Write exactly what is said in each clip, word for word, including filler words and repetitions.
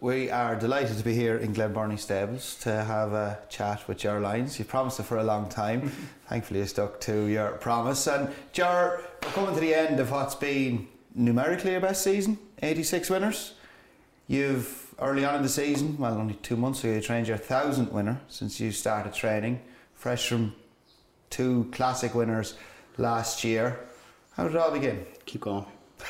we are delighted to be here in Glenburnie Stables to have a chat with Ger Lyons. You promised it for a long time. Thankfully you stuck to your promise. And Ger, we're coming to the end of what's been numerically your best season, eighty-six winners. You've, early on in the season, well only two months ago, you trained your thousandth winner since you started training, fresh from two classic winners last year. How did it all begin? Keep going.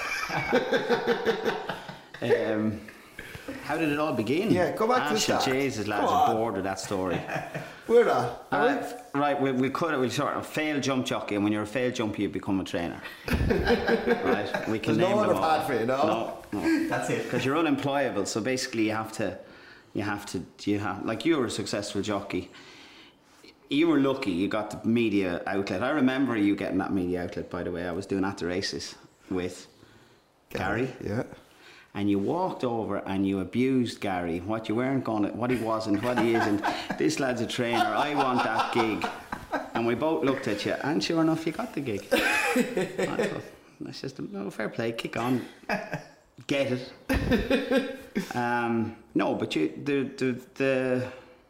um, how did it all begin? Yeah, go back to the start. Jesus, lads, I'm bored with that story. We're not. Uh, right, we, we could we sort of failed jump jockey, and when you're a failed jumpy, you become a trainer. Right, we can There's name no other them all. path for you, no? No, no. That's it. Because you're unemployable, so basically you have to, you have to, you have like you were a successful jockey. You were lucky you got the media outlet. I remember you getting that media outlet, by the way. I was doing At the Races with Gary. Gary. Yeah. And you walked over and you abused Gary, what you weren't going to, what he wasn't, what he isn't. This lad's a trainer, I want that gig. And we both looked at you, and sure enough, you got the gig. I thought, that's just, no, fair play, kick on, get it. Um, no, but you, the, the, the,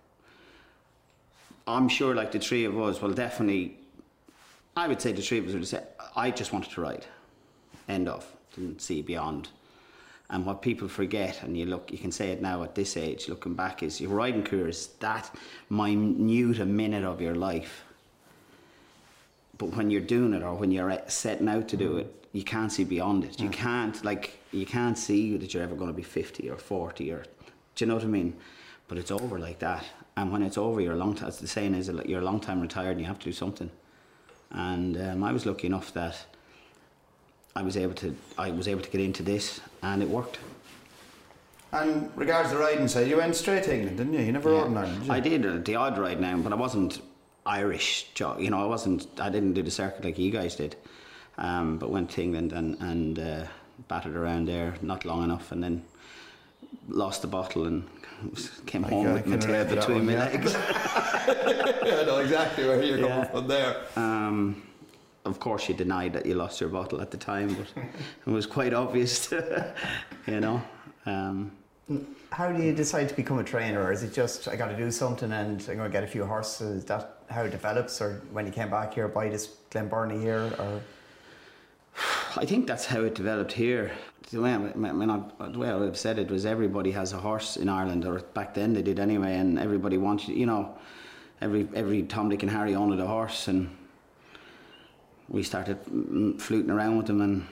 I'm sure like the three of us, well definitely, I would say the three of us would say, I just wanted to ride, end of, didn't see beyond. And what people forget, and you look, you can say it now at this age, looking back, is your riding career is that minute a minute of your life. But when you're doing it, or when you're setting out to do it, you can't see beyond it. You can't, like, you can't see that you're ever going to be fifty or forty, or, do you know what I mean? But it's over like that. And when it's over, you're a long time, as the saying is, you're a long time retired and you have to do something. And um, I was lucky enough that I was able to I was able to get into this, and it worked. And regards the riding side, you went straight to England, didn't you? You never Yeah. rode in Ireland, did you? I did uh, the odd ride now, but I wasn't Irish. You know, I wasn't. I didn't do the circuit like you guys did. Um, but went to England and and uh, battered around there not long enough, and then lost the bottle and came I home can- with I my can tail relate to that between one, my yeah. legs. I know exactly where you're coming Yeah. from there. Um, Of course, you denied that you lost your bottle at the time, but it was quite obvious, to, you know. Um, How do you decide to become a trainer? Or is it just, I got to do something and I'm going to get a few horses? Is that how it develops? Or when you came back here, buy this Glenburnie here? Or I think that's how it developed here. The way I, when I, the way I would have said it was everybody has a horse in Ireland, or back then they did anyway, and everybody wanted, you know, every every Tom, Dick and Harry owned a horse, and we started fluting around with them, and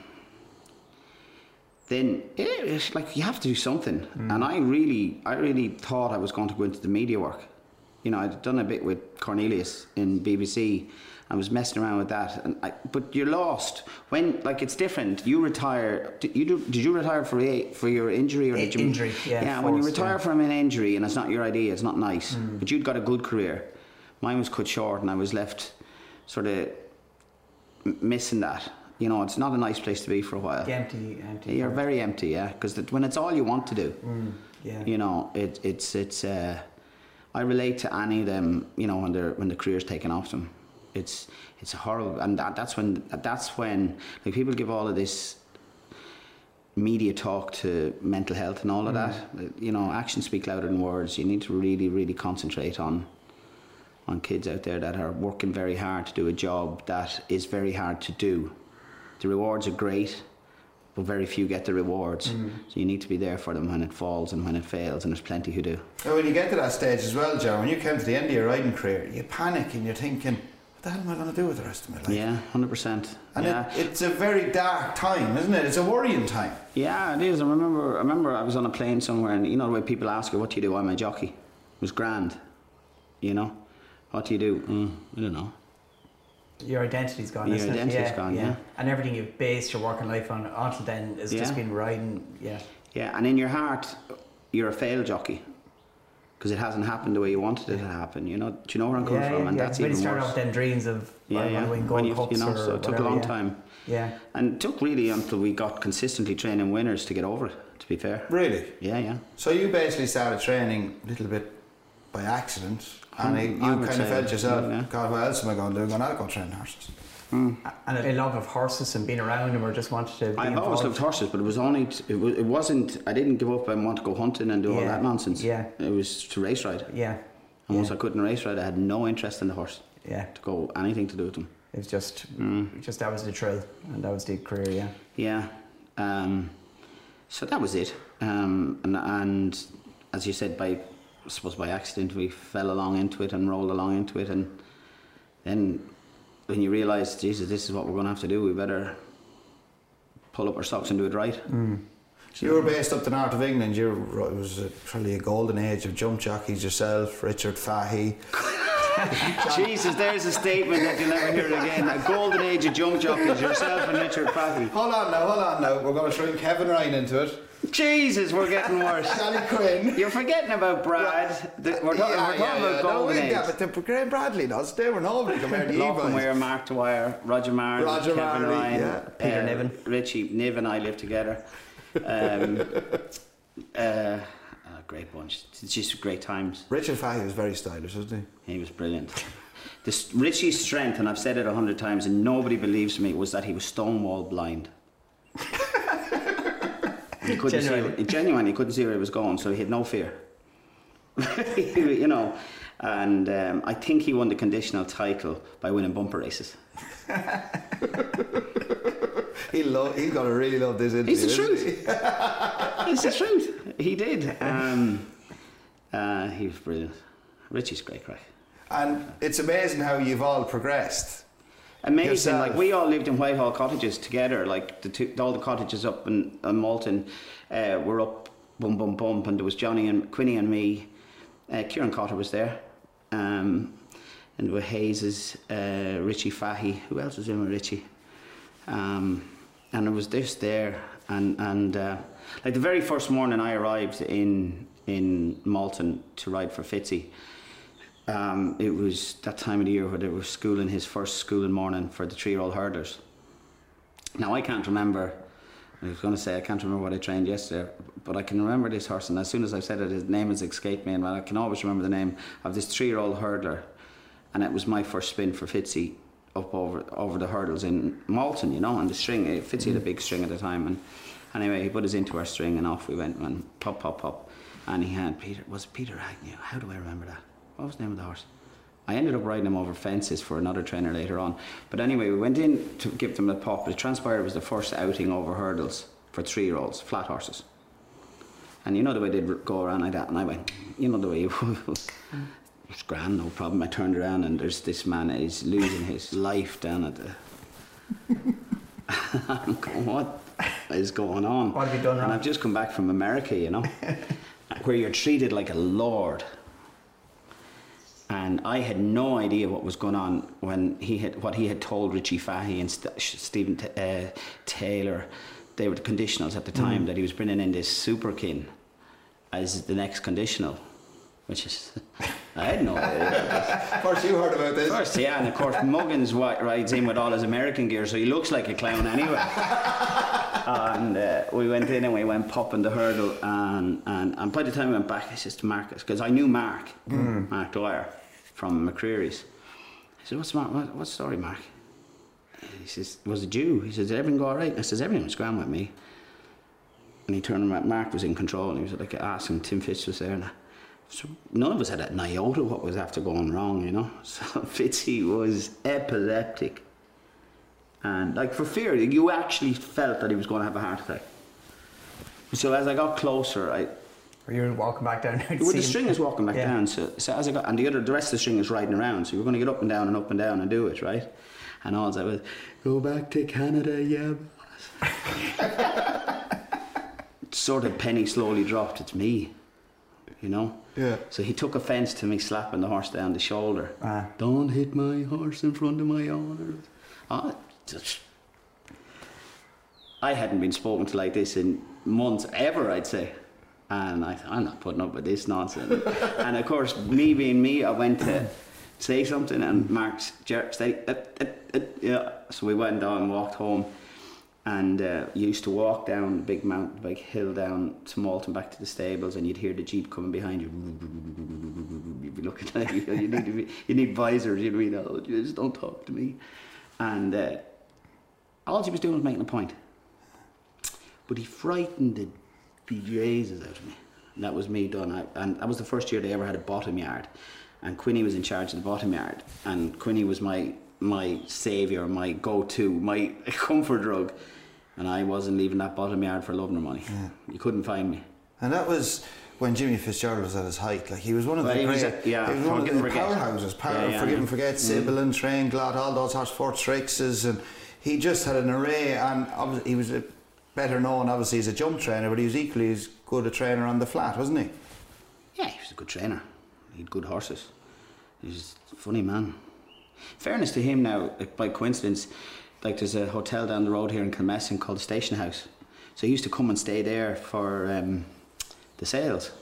then yeah, it's like you have to do something. Mm. And I really, I really thought I was going to go into the media work. You know, I'd done a bit with Cornelius in B B C. I was messing around with that, and I, but you're lost when, like, it's different. You retire. Did you do, did you retire for a, for your injury or did you, injury? Yeah. Yeah. Forced, when you retire yeah. from an injury and it's not your idea, it's not nice. Mm. But you'd got a good career. Mine was cut short, and I was left sort of missing that. You know, it's not a nice place to be for a while. Empty, empty. You're very empty, yeah, because when it's all you want to do, mm, yeah. you know, it, it's it's. Uh, I relate to any of them. You know, when they're when the career's taken off them, it's it's horrible, and that, that's when that's when like people give all of this media talk to mental health and all of mm. that. You know, actions speak louder than words. You need to really, really concentrate on. on kids out there that are working very hard to do a job that is very hard to do. The rewards are great, but very few get the rewards. Mm. So you need to be there for them when it falls and when it fails, and there's plenty who do. Now, when you get to that stage as well, Joe, when you came to the end of your riding career, you panic and you're thinking, what the hell am I going to do with the rest of my life? Yeah, one hundred percent. And yeah. it, it's a very dark time, isn't it? It's a worrying time. Yeah, it is. I remember, I remember I was on a plane somewhere, and you know the way people ask you, what do you do? I'm a jockey. It was grand, you know. What do you do? Mm, I don't know. Your identity's gone, Your isn't identity's it? Yeah, gone, yeah. And everything you've based your working life on until then has yeah. just been riding, yeah. Yeah, and in your heart, you're a failed jockey. Because it hasn't happened the way you wanted it to happen, you know. Do you know where I'm coming yeah, from? Yeah, and yeah. that's when even you start worse. off with them dreams of yeah, I yeah. want to win gold you, cups, you know, or so it took whatever, a long yeah. time. Yeah. And it took really until we got consistently training winners to get over it, to be fair. Really? Yeah, yeah. So you basically started training a little bit by accident, and I- you I would kind of say, felt yourself, yeah. God, what else am I going to do? I'm going to go train horses. Mm. And a love of horses and being around them, or just wanted to be I've involved? always loved horses, but it was only t- it, was, it wasn't. I didn't give up and want to go hunting and do all Yeah. that nonsense. Yeah. It was to race ride. Yeah. And once yeah. I couldn't race ride, I had no interest in the horse Yeah. to go anything to do with them. It was just, Mm. just that was the thrill, and that was the career. Yeah. Yeah. Um, so that was it. Um, and, and as you said, by I suppose by accident, we fell along into it and rolled along into it, and then when you realise, Jesus, this is what we're going to have to do, we better pull up our socks and do it right. Mm. So you were based up the north of England. You were, it was a, probably a golden age of jump jockeys yourself, Richard Fahey. Jesus, there's a statement that you'll never hear again. A golden age of jump jockeys, yourself and Richard Fahey. Hold on now, hold on now. We're going to throw Kevin Ryan into it. Jesus, we're getting worse. Danny Quinn. You're forgetting about Brad. The- We're, talking Yeah, we're talking yeah, about yeah. golden no, age. yeah, but the Graham Bradley does. They were nobody compared to you Lachlan guys. Weir, Mark Dwyer, Roger Martin, Roger Kevin Marley, Ryan, yeah. Peter uh, Niven. Richie Niven and I lived together. Um, uh, a great bunch. It's just great times. Richard Fahey was very stylish, wasn't He was brilliant. This, Richie's strength, and I've said it a hundred times, and nobody believes me, was that he was stonewall blind. He couldn't Genuinely. see. He genuinely couldn't see where he was going, so he had no fear. You know, and um, I think he won the conditional title by winning bumper races. he? he lo- he's going to really love this interview. It's the isn't truth. he? It's the truth. He did. Um, uh, he was brilliant. Richie's great crack. And it's amazing how you've all progressed. Amazing. Yourself. Like, we all lived in Whitehall cottages together. Like the two, all the cottages up in, in Malton uh, were up, bum bum bump, and there was Johnny and Quinny and me. Uh, Kieran Cotter was there, um, and there were Hayes's, uh, Richie Fahey. Who else was in with Richie? Um, and it was this there, and and uh, like the very first morning I arrived in in Malton to ride for Fitzy. Um, it was that time of the year where they were schooling his first schooling morning for the three-year-old hurdlers. Now, I can't remember, I was going to say I can't remember what I trained yesterday, but I can remember this horse, and as soon as I've said it, his name has escaped me, and I can always remember the name of this three-year-old hurdler, and it was my first spin for Fitzy up over over the hurdles in Malton, you know, and the string, Fitzy had a big string at the time, and anyway, he put us into our string, and off we went, and pop, pop, pop, and he had Peter, was it Peter Agnew? How do I remember that? What was the name of the horse? I ended up riding him over fences for another trainer later on. But anyway, we went in to give them a pop. It transpired it was the first outing over hurdles for three-year-olds, flat horses. And you know the way they'd go around like that, and I went, you know the way you... It's grand, no problem. I turned around and there's this man that is losing his life down at the... I'm going, what is going on? What have you done wrong? And I've just come back from America, you know, where you're treated like a lord. And I had no idea what was going on when he had what he had told Richie Fahey and St- Stephen T- uh, Taylor. They were the conditionals at the time, mm. that he was bringing in this Superkin as the next conditional, which is I had no idea. First you heard about this. First, yeah, and of course Muggins wi- rides in with all his American gear, so he looks like a clown anyway. And uh, we went in and we went popping the hurdle, and, and, and by the time we went back, I said to Marcus, because I knew Mark, mm. Mark Dwyer from McCreary's. I said, what's the, what, what's the story, Mark? He says, was it you? He says, did everything go all right? I says, everything was grand with me. And he turned around, Mark was in control, and he was like asking, Tim Fitz was there, and so none of us had an iota what was after going wrong, you know. So Fitzy was epileptic. And like for fear, you actually felt that he was going to have a heart attack. So as I got closer, I... Or you were walking back down there to Well, see the him. string is walking back Yeah. down, so, so as I got... And the other, the rest of the string is riding around, so you're going to get up and down and up and down and do it, right? And all I was, go back to Canada, yeah, boss. Sort of penny slowly dropped, it's me, you know? Yeah. So he took offence to me slapping the horse down the shoulder. Ah. Don't hit my horse in front of my owners. Oh, just... I hadn't been spoken to like this in months, ever, I'd say. And I thought, I'm not putting up with this nonsense. And of course, me being me, I went to say something, and Mark's jerk steady, uh, uh, uh, yeah. So we went down and walked home, and uh, used to walk down the big mountain, big hill down to Malton back to the stables, and you'd hear the Jeep coming behind you. You'd be looking at you, you need to be, you need visors, you'd be, oh, just don't talk to me. And uh, all he was doing was making a point. But he frightened the bejesus out of me. And that was me done. I, and that was the first year they ever had a bottom yard. And Quinny was in charge of the bottom yard. And Quinny was my my saviour, my go-to, my comfort drug. And I wasn't leaving that bottom yard for love nor money. Yeah. You couldn't find me. And that was when Jimmy Fitzgerald was at his height. Like, he was one of well, the he great, was a, yeah, he was one of the forget. powerhouses. Power, yeah, yeah, Forgive yeah. and Forget, Sybil and Train, Glad, all those hot sports races. And he just had an array. And obviously he was a, better known, obviously, as a jump trainer, but he was equally as good a trainer on the flat, wasn't he? Yeah, he was a good trainer. He had good horses. He was a funny man. Fairness to him now, like, by coincidence, like there's a hotel down the road here in Kilmessan called the Station House. So he used to come and stay there for um, the sales.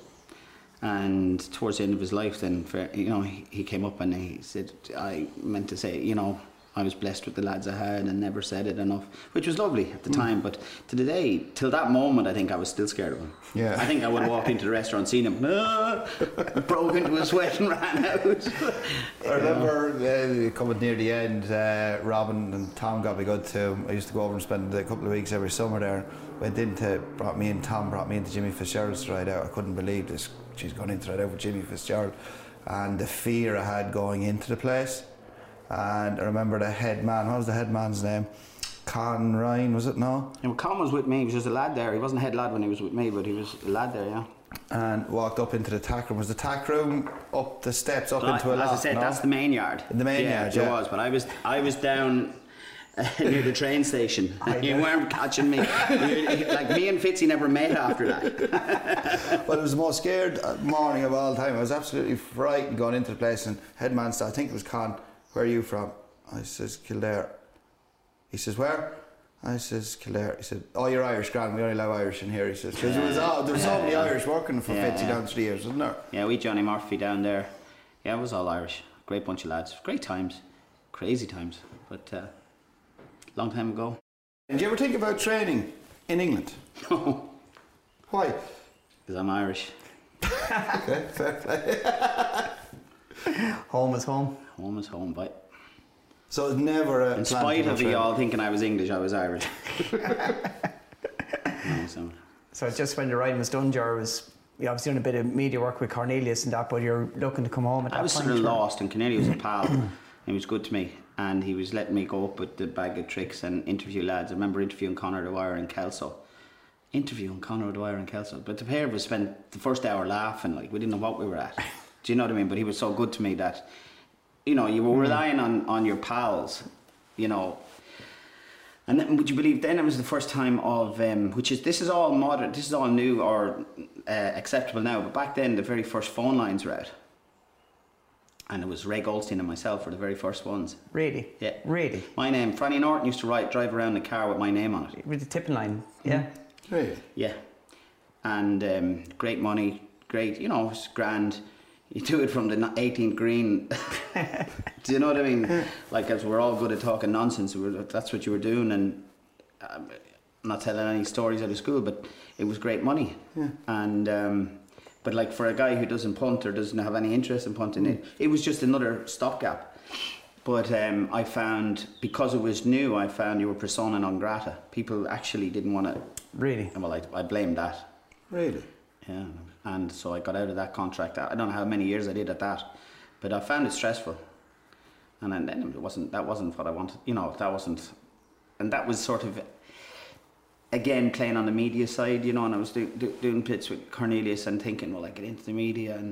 And towards the end of his life, then, for, you know, he, he came up and he said, I meant to say, you know, I was blessed with the lads I had and never said it enough, which was lovely at the mm. time. But to the day, till that moment, I think I was still scared of him. Yeah. I think I would have walked into the restaurant, seen him, ah, broke into a sweat and ran out. I remember uh, coming near the end, uh, Robin and Tom got me good too. I used to go over and spend a couple of weeks every summer there. Went into, brought me and Tom brought me into Jimmy Fitzgerald's to ride out. I couldn't believe this. She's gone into ride out with Jimmy Fitzgerald, and the fear I had going into the place. And I remember the head man, what was the head man's name? Con Ryan, was it? No? Yeah, well, Con was with me, he was just a lad there. He wasn't a head lad when he was with me, but he was a lad there, yeah. And walked up into the tack room. Was the tack room up the steps, up well, into a loft? As I said, no? that's the main yard. The main yeah, yard, yeah. yeah. It was, but I was, I was down uh, near the train station. You weren't catching me. Like, me and Fitzy never met after that. Well, it was the most scared morning of all time. I was absolutely frightened going into the place, and headman said, I think it was Con, where are you from? I says, Kildare. He says, where? I says, Kildare. He said, oh, you're Irish, grand, we only allow Irish in here. He says, because there was, oh, there was so many Irish working for yeah, Fitzy yeah. down through the years, wasn't there? Yeah, we Johnny Murphy down there. Yeah, it was all Irish. Great bunch of lads. Great times. Crazy times. But uh, long time ago. Did you ever think about training in England? No. Why? Because I'm Irish. Okay, fair play. Home is home. Home is home, but so it's never a in plan spite to of go you training. all thinking I was English, I was Irish. No, so. So just when the riding was done, Jar was you obviously doing a bit of media work with Cornelius and that, but you're looking to come home at that I was point. sort of or? lost, and Cornelius was a pal. He was good to me, and he was letting me go up with the bag of tricks and interview lads. I remember interviewing Conor Dwyer in Kelso. Interviewing Conor Dwyer in Kelso. But the pair of us spent the first hour laughing, like we didn't know what we were at. Do you know what I mean? But he was so good to me that, you know, you were relying on, on your pals, you know. And then, would you believe, then it was the first time of, um, which is, this is all modern, this is all new or uh, acceptable now, but back then the very first phone lines were out. And it was Ray Goldstein and myself were the very first ones. Really? Yeah. Really? My name, Franny Norton used to ride, drive around the car with my name on it. With the tipping line, yeah. Mm. Really? Yeah. And um, great money, great, you know, it's grand. You do it from the eighteenth green. Do you know what I mean? Like, as we're all good at talking nonsense, we were, that's what you were doing. And um, I'm not telling any stories out of school, but it was great money. Yeah. And um, but like for a guy who doesn't punt or doesn't have any interest in punting, mm. it, it was just another stopgap. But um, I found, because it was new, I found you were persona non grata. People actually didn't want to. Really? Well, I, I blamed that. Really? Yeah. And so I got out of that contract. I don't know how many years I did at that, but I found it stressful. And then it wasn't, that wasn't what I wanted, you know, that wasn't, and that was sort of, again, playing on the media side, you know, and I was do, do, doing bits with Cornelius and thinking, well, I get into the media and,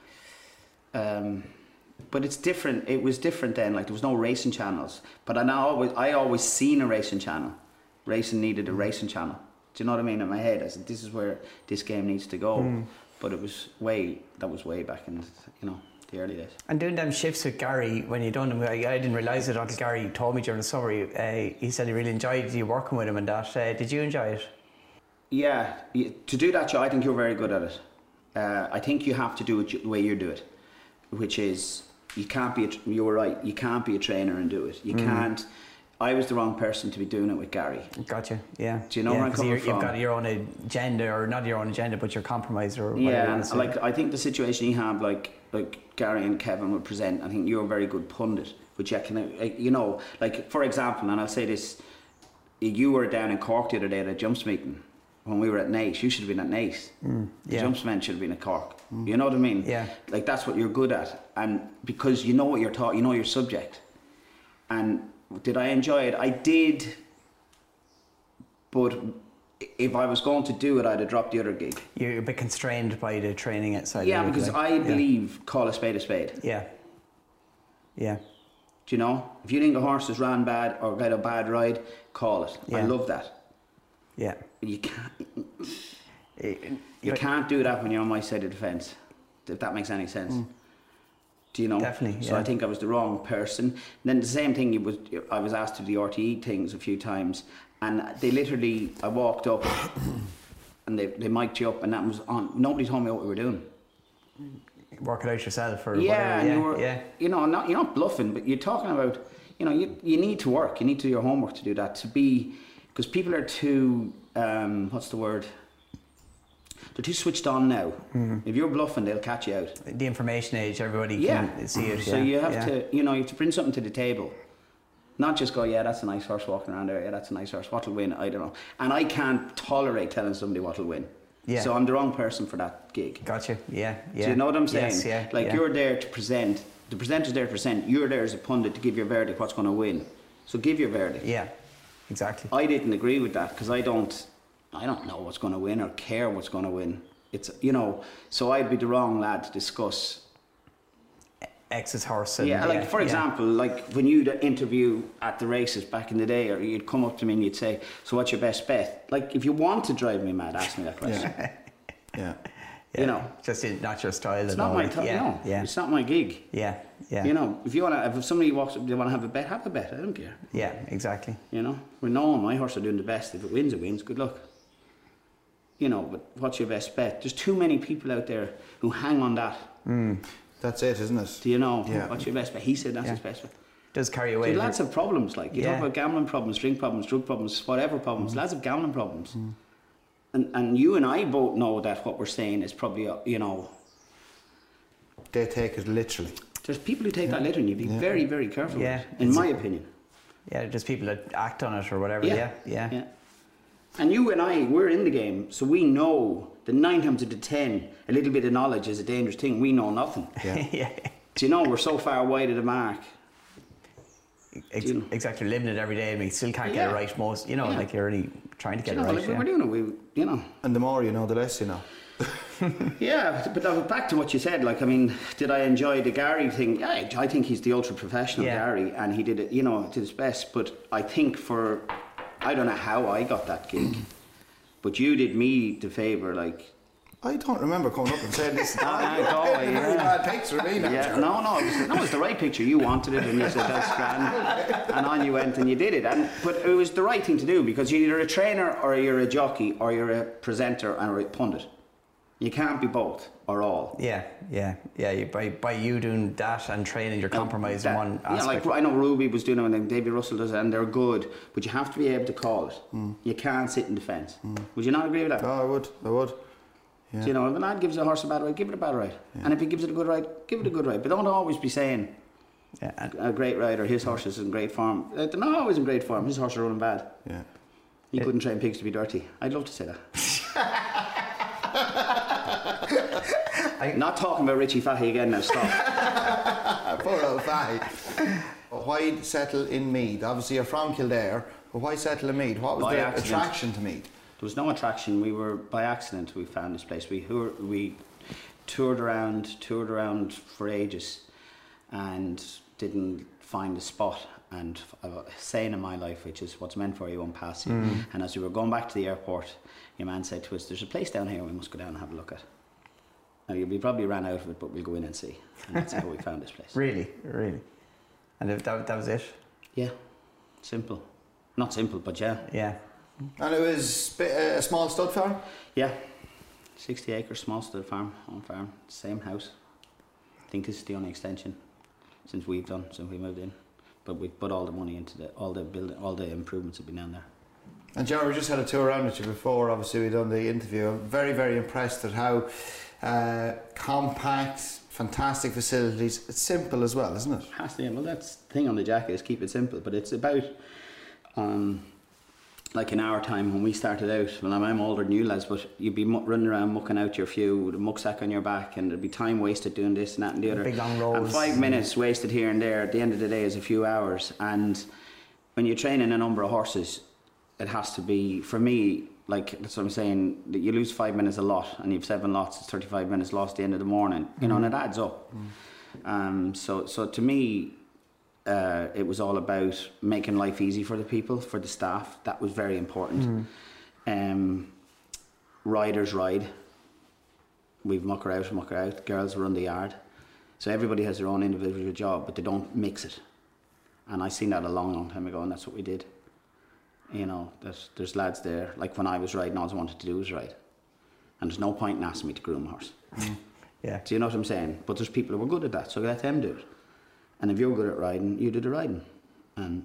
um, but it's different, it was different then, like there was no racing channels, but I now always, I always seen a racing channel. Racing needed a racing channel. Do you know what I mean? In my head, I said, this is where this game needs to go. Mm. But it was way, that was way back in, you know, the early days. And doing them shifts with Gary, when you done them, I, I didn't realise it until Gary told me during the summer. Uh, he said he really enjoyed you working with him and that. Uh, did you enjoy it? Yeah, to do that job, I think you're very good at it. Uh, I think you have to do it the way you do it, which is, you can't be, a, you were right, you can't be a trainer and do it. You mm. can't, I was the wrong person to be doing it with Gary. Gotcha. Yeah. Do you know yeah, where I'm 'cause coming you're, from? You've got your own agenda, or not your own agenda, but your compromise, or whatever. Yeah, you and wanna say. like I think the situation you have, like like Gary and Kevin would present. I think you're a very good pundit, but you can, uh, you know, like for example, and I'll say this: you were down in Cork the other day at a jumps meeting when we were at Nace. You should have been at Nace. Mm, The yeah. jumps men should have been at Cork. Mm. You know what I mean? Yeah. Like that's what you're good at, and because you know what you're taught, you know your subject. And did I enjoy it? I did. But if I was going to do it, I'd have dropped the other gig. You're a bit constrained by the training outside. Yeah, of it, because like, I yeah. believe call a spade a spade. Yeah. Yeah. Do you know? If you think a horse has ran bad or got a bad ride, call it. I Yeah. love that. Yeah. But you can't. Eh, You but- can't do that when you're on my side of the fence. If that makes any sense. Do you know? Definitely, So yeah. I think I was the wrong person. And then the same thing. It was I was asked to do the R T E things a few times, and they literally I walked up, and they they mic'd you up, and that was on. Nobody told me what we were doing. Work it out yourself, or Yeah, whatever. and Yeah. you were, yeah. you know, not you're not bluffing, but you're talking about, you know, you you need to work. You need to do your homework to do that. To be, because people are too, um, what's the word? They're too switched on now. Mm-hmm. If you're bluffing, they'll catch you out. The information age, everybody Yeah. can see it. So yeah. you have yeah. to, you know, you have to bring something to the table. Not just go, yeah, that's a nice horse walking around there. Yeah, that's a nice horse. What'll win? I don't know. And I can't tolerate telling somebody what'll win. Yeah. So I'm the wrong person for that gig. Gotcha. Yeah. Yeah. Do you know what I'm saying? Yes, yeah. Like yeah. you're there to present. The presenter's there to present. You're there as a pundit to give your verdict. What's going to win? So give your verdict. Yeah. Exactly. I didn't agree with that because I don't. I don't know what's going to win or care what's going to win. It's, you know. So I'd be the wrong lad to discuss. X's horse. And, Yeah, like for yeah. example, like when you'd interview at the races back in the day, or you'd come up to me and you'd say, "So what's your best bet?" Like if you want to drive me mad, ask me that question. Yeah. Yeah. Yeah. You know, just in, not your style. it's at not all. my like, time. yeah. No, Yeah. it's not my gig. Yeah. Yeah. You know, if you want to, if somebody walks up, they want to have a bet, have a bet. I don't care. Yeah. Exactly. You know, we know my horse are doing the best. If it wins, it wins. Good luck. You know, but what's your best bet? There's too many people out there who hang on that. That's it, isn't it? Do you know? Yeah. What's your best bet? He said that's Yeah. his best bet. Does carry away. See, with lads it. have problems. Like you Yeah. talk about gambling problems, drink problems, drug problems, whatever problems. Lads have gambling problems. And and you and I both know that what we're saying is probably, uh, you know, They take it literally. there's people who take that literally. You be Yeah. very, very careful. Yeah. With it, in It's my a- opinion. Yeah. Just people that act on it or whatever. Yeah. Yeah. Yeah. And you and I, we're in the game, so we know that nine times out of ten, a little bit of knowledge is a dangerous thing. We know nothing. Yeah. yeah. Do you know, we're so far wide of the mark. Ex- Do you know? exactly. Living it every day, and we still can't get Yeah. it right. Most, you know, Yeah. like you're only trying to Do get you know, it like right. we're Yeah. doing it, we, you know. And the more you know, the less you know. Yeah, but uh, back to what you said, like, I mean, did I enjoy the Gary thing? Yeah, I- I think he's the ultra professional Yeah. Gary, and he did it, you know, to his best. But I think for, I don't know how I got that gig, but you did me the favour, like, I don't remember coming up and saying this. Ah, ah, go away, Very yeah. bad picture of me now. yeah, Gerard. no, no, it was, that was the right picture. You wanted it, and you said that's grand, and on you went and you did it. And but it was the right thing to do because you're either a trainer or you're a jockey or you're a presenter or a pundit. You can't be both or all. Yeah, yeah, yeah. You, by by you doing that and training, you're compromised in That- one yeah, aspect. like I know Ruby was doing it and then David Russell does it, and they're good, but you have to be able to call it. Mm. You can't sit in defence. Would you not agree with that? Oh, I would. I would. Yeah. So, you know, if a lad gives a horse a bad ride, give it a bad ride, and if he gives it a good ride, give it a good ride. But don't always be saying yeah, and, a great rider, his horse is in great form. Uh, They're not always in great form. His horse are running bad. Yeah. He couldn't train pigs to be dirty. I'd love to say that. Not talking about Richie Fahey again now. Stop. Poor old Fahy. Why settle in Meath? Obviously, you're from Kildare, but why settle in Meath? What was By the accident. attraction to Meath? There was no attraction. We were by accident. We found this place. We who- we toured around, toured around for ages, and didn't find a spot. And a saying in my life, which is "what's meant for you won't pass you." Mm. And as we were going back to the airport, your man said to us, "There's a place down here we must go down and have a look at." Now we probably ran out of it, but we'll go in and see. And that's how we found this place. really, really. And if that, that was it. Yeah, simple. Not simple, but yeah, Yeah, And it was bi- uh, a small stud farm? yeah. Sixty acres, small stud farm, home farm, same house. I think this is the only extension since we've done, since we moved in. but we put all the money into the all the building, all the improvements have been down there. And Jerry, we just had a tour around with you before. Obviously, we done the interview. I'm very, very impressed at how uh, compact, fantastic facilities. It's simple as well, isn't it? Has to, well, that's the thing on the jacket is keep it simple. But it's about, um, like in our time when we started out. Well, I'm, I'm older than you lads, but you'd be mu- running around mucking out your few with a mucksack on your back, and there'd be time wasted doing this and that and the other. Big long rows. And five minutes wasted here and there. At the end of the day, is a few hours. And when you're training a number of horses, it has to be, for me, like that's what I'm saying, that you lose five minutes a lot and you've seven lots, it's thirty-five minutes lost at the end of the morning, you know, and it adds up. Mm. Um, so, so to me, uh, it was all about making life easy for the people, for the staff. That was very important. Mm. Um, riders ride. We've mucker out, mucker out. Girls run the yard. So everybody has their own individual job, but they don't mix it. And I seen that a long, long time ago, and that's what we did. You know, there's, there's lads there, like when I was riding, all I wanted to do was ride. And there's no point in asking me to groom a horse. Mm. Yeah. Do you know what I'm saying? But there's people who are good at that, so let them do it. And if you're good at riding, you do the riding. And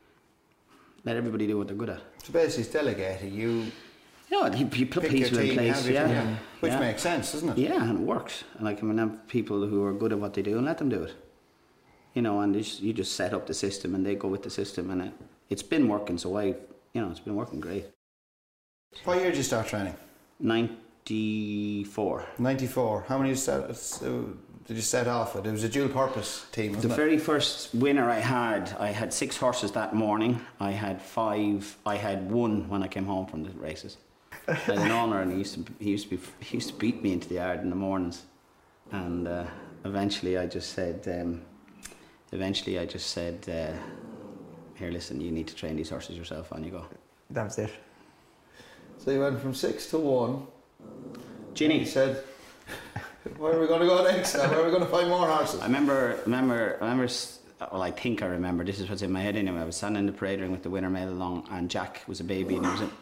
let everybody do what they're good at. So basically it's delegating. You, you know, you, you put pick your people in team, place. everything, Yeah. yeah. Which yeah. makes sense, doesn't it? Yeah, and it works. And like, I mean, have people who are good at what they do and let them do it. You know, and just, you just set up the system and they go with the system, and it, it's been working, so I... You know, it's been working great. What year did you start training? ninety-four. ninety-four. How many did you, start, so did you set off with? It was a dual purpose team, wasn't The it? very first winner I had, I had six horses that morning. I had five, I had one when I came home from the races. I had an owner, and he used to, he used to, be, he used to beat me into the yard in the mornings. And uh, eventually I just said, um, eventually I just said, uh, here, listen, you need to train these horses yourself, on you go. That was it. So you went from six to one. Ginny You said, where are we going to go next now? Where are we going to find more horses? I remember, remember, I remember, well, I think I remember, this is what's in my head anyway. I was standing in the parade ring with the winner mail along, and Jack was a baby, and he was in,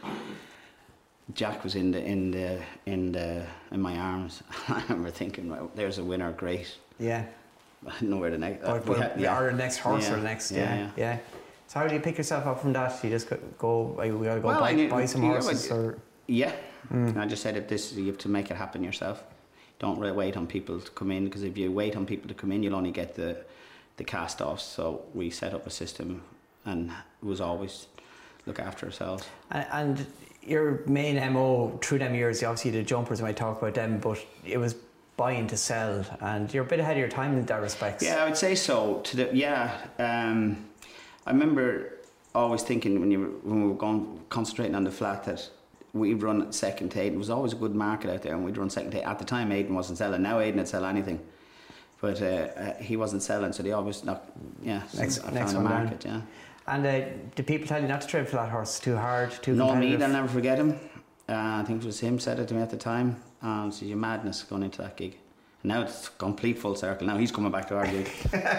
Jack was in the, in the, in the, in my arms. I remember thinking, well, there's a winner, great. Yeah. I didn't know where the next, Or, uh, we had, yeah. or the next horse yeah. or the next, yeah, yeah, yeah. yeah. So how do you pick yourself up from that? You just go, go we gotta go Well, buy, I knew- buy some yeah, horses, well, or Yeah, mm. I just said, if this, you have to make it happen yourself. Don't really wait on people to come in, because if you wait on people to come in, you'll only get the the cast offs. So we set up a system, and it was always look after ourselves. and, and your main M O through them years, you obviously did jumpers. We might talk about them, but it was buying to sell, and you're a bit ahead of your time in that respect. Yeah, I would say so. To the yeah, um, I remember always thinking when you were, when we were going concentrating on the flat that we'd run second to Aiden. It was always a good market out there, and we'd run second to Aiden. At the time, Aiden wasn't selling. Now Aiden would sell anything, but uh, uh, he wasn't selling, so they always knocked. Yeah, Next- I next found a one market. down. Yeah. And uh, did people tell you not to train for that horse? Too hard, too No, me, competitive? I'll never forget him. Uh, I think it was him said it to me at the time. Um, so you're madness going into that gig. And now it's complete full circle. Now he's coming back to our gig.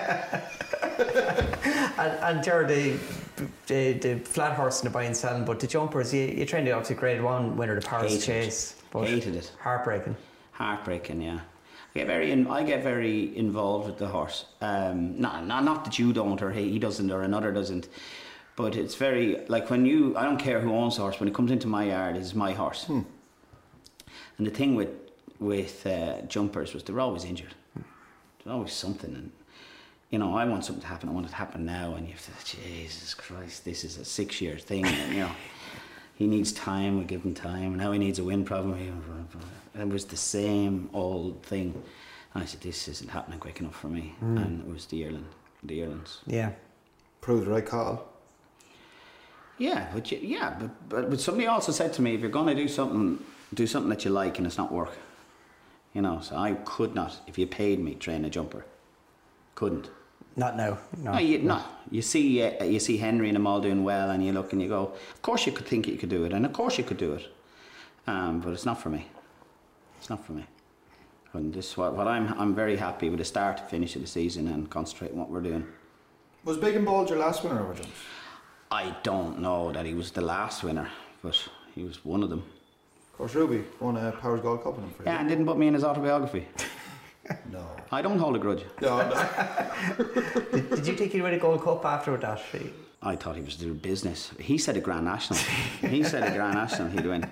and, and Jared, the, the, the flat horse and the buying and selling, but the jumpers, you, you trained the obviously grade one winner, the Paris Hated Chase. it. But Hated it. Heartbreaking. Heartbreaking, yeah. I get very, in, I get very involved with the horse. Um, not, not, not that you don't, or he, he doesn't, or another doesn't. But it's very, like when you, I don't care who owns the horse, when it comes into my yard, it's my horse. Hmm. And the thing with with uh, jumpers was they were always injured. There's always something, and you know, I want something to happen. I want it to happen now, and you have to, Jesus Christ, this is a six-year thing. And, you know, he needs time. We give him time. Now he needs a win problem. It was the same old thing. And I said, this isn't happening quick enough for me. Mm. And it was the yearling, the yearlings. Yeah, proved the right call. Yeah, but you, yeah, but, but but somebody also said to me, if you're going to do something, do something that you like, and it's not work. You know, so I could not, if you paid me, train a jumper. Couldn't. Not now. No. No, you, no. you see, uh, you see Henry and them all doing well, and you look and you go, of course you could think you could do it, and of course you could do it, um, but it's not for me. It's not for me. And this what, what I'm. I'm very happy with the start to finish of the season and concentrate on what we're doing. Was Big and Bold your last winner over jumps? I don't know that he was the last winner, but he was one of them. Of course, Ruby won a Powers Gold Cup in him for you. Yeah, and didn't put me in his autobiography. No. I don't hold a grudge. No, no. did, did you think he'd win a Gold Cup after that? I thought he was doing business. He said a Grand National. He said a Grand National he'd win.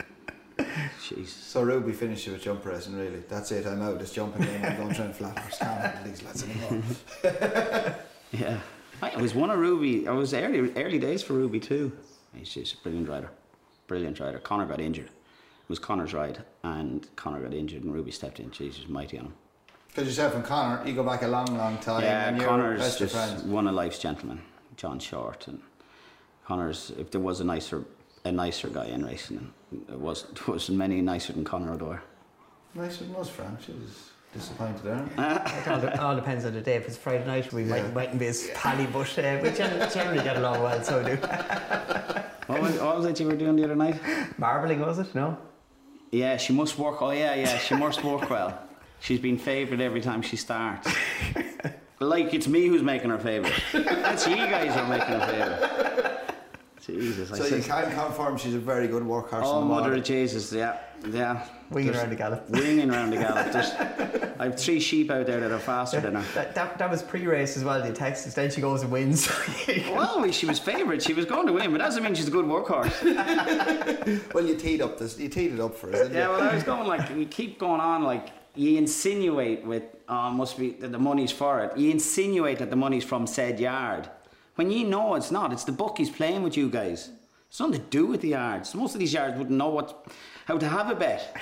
Jeez. So Ruby finished you with jump racing, really. That's it, I'm out of this jumping game. I'm going to train flat horse. Can't handle these lads anymore. Yeah. I was one of Ruby. I was early early days for Ruby too. He's just a brilliant rider. Brilliant rider. Connor got injured. It was Connor's ride, and Connor got injured, and Ruby stepped in. Jesus, mighty on him. Because yourself and Connor, you go back a long, long time. Yeah, and you're Connor's best of just friends. one of life's gentlemen. John Short, and Connor's. If there was a nicer, a nicer guy in racing, it was it wasn't many nicer than Connor O'Dwyer. Nicer than us, Frank. She was disappointed there. It all, de- all depends on the day. If it's Friday night, we Yeah. might, mightn't be as pally, but uh, we gen- generally get along well, so do. What was, what was it you were doing the other night? Marbling, was it? No? Yeah, she must work. Oh yeah, yeah, she must work well. She's been favoured every time she starts. Like it's me who's making her favourite. That's you guys who are making her favourite. Jesus, I So said, you can confirm she's a very good workhorse. oh in the mother morning. of Jesus, yeah, yeah. Winging There's- around the gallop. Winging around the gallop. There's, I have three sheep out there that are faster than her. That, that, that was pre-race as well, the Texas. Then she goes and wins. Well, she was favourite. She was going to win, but that doesn't mean she's a good workhorse. Well, you teed up this. You teed it up for us, didn't Yeah, you? well, I was going like you keep going on like you insinuate with oh, must be that the money's for it. You insinuate that the money's from said yard when you know it's not. It's the bookies playing with you guys. It's nothing to do with the yards. Most of these yards wouldn't know what how to have a bet.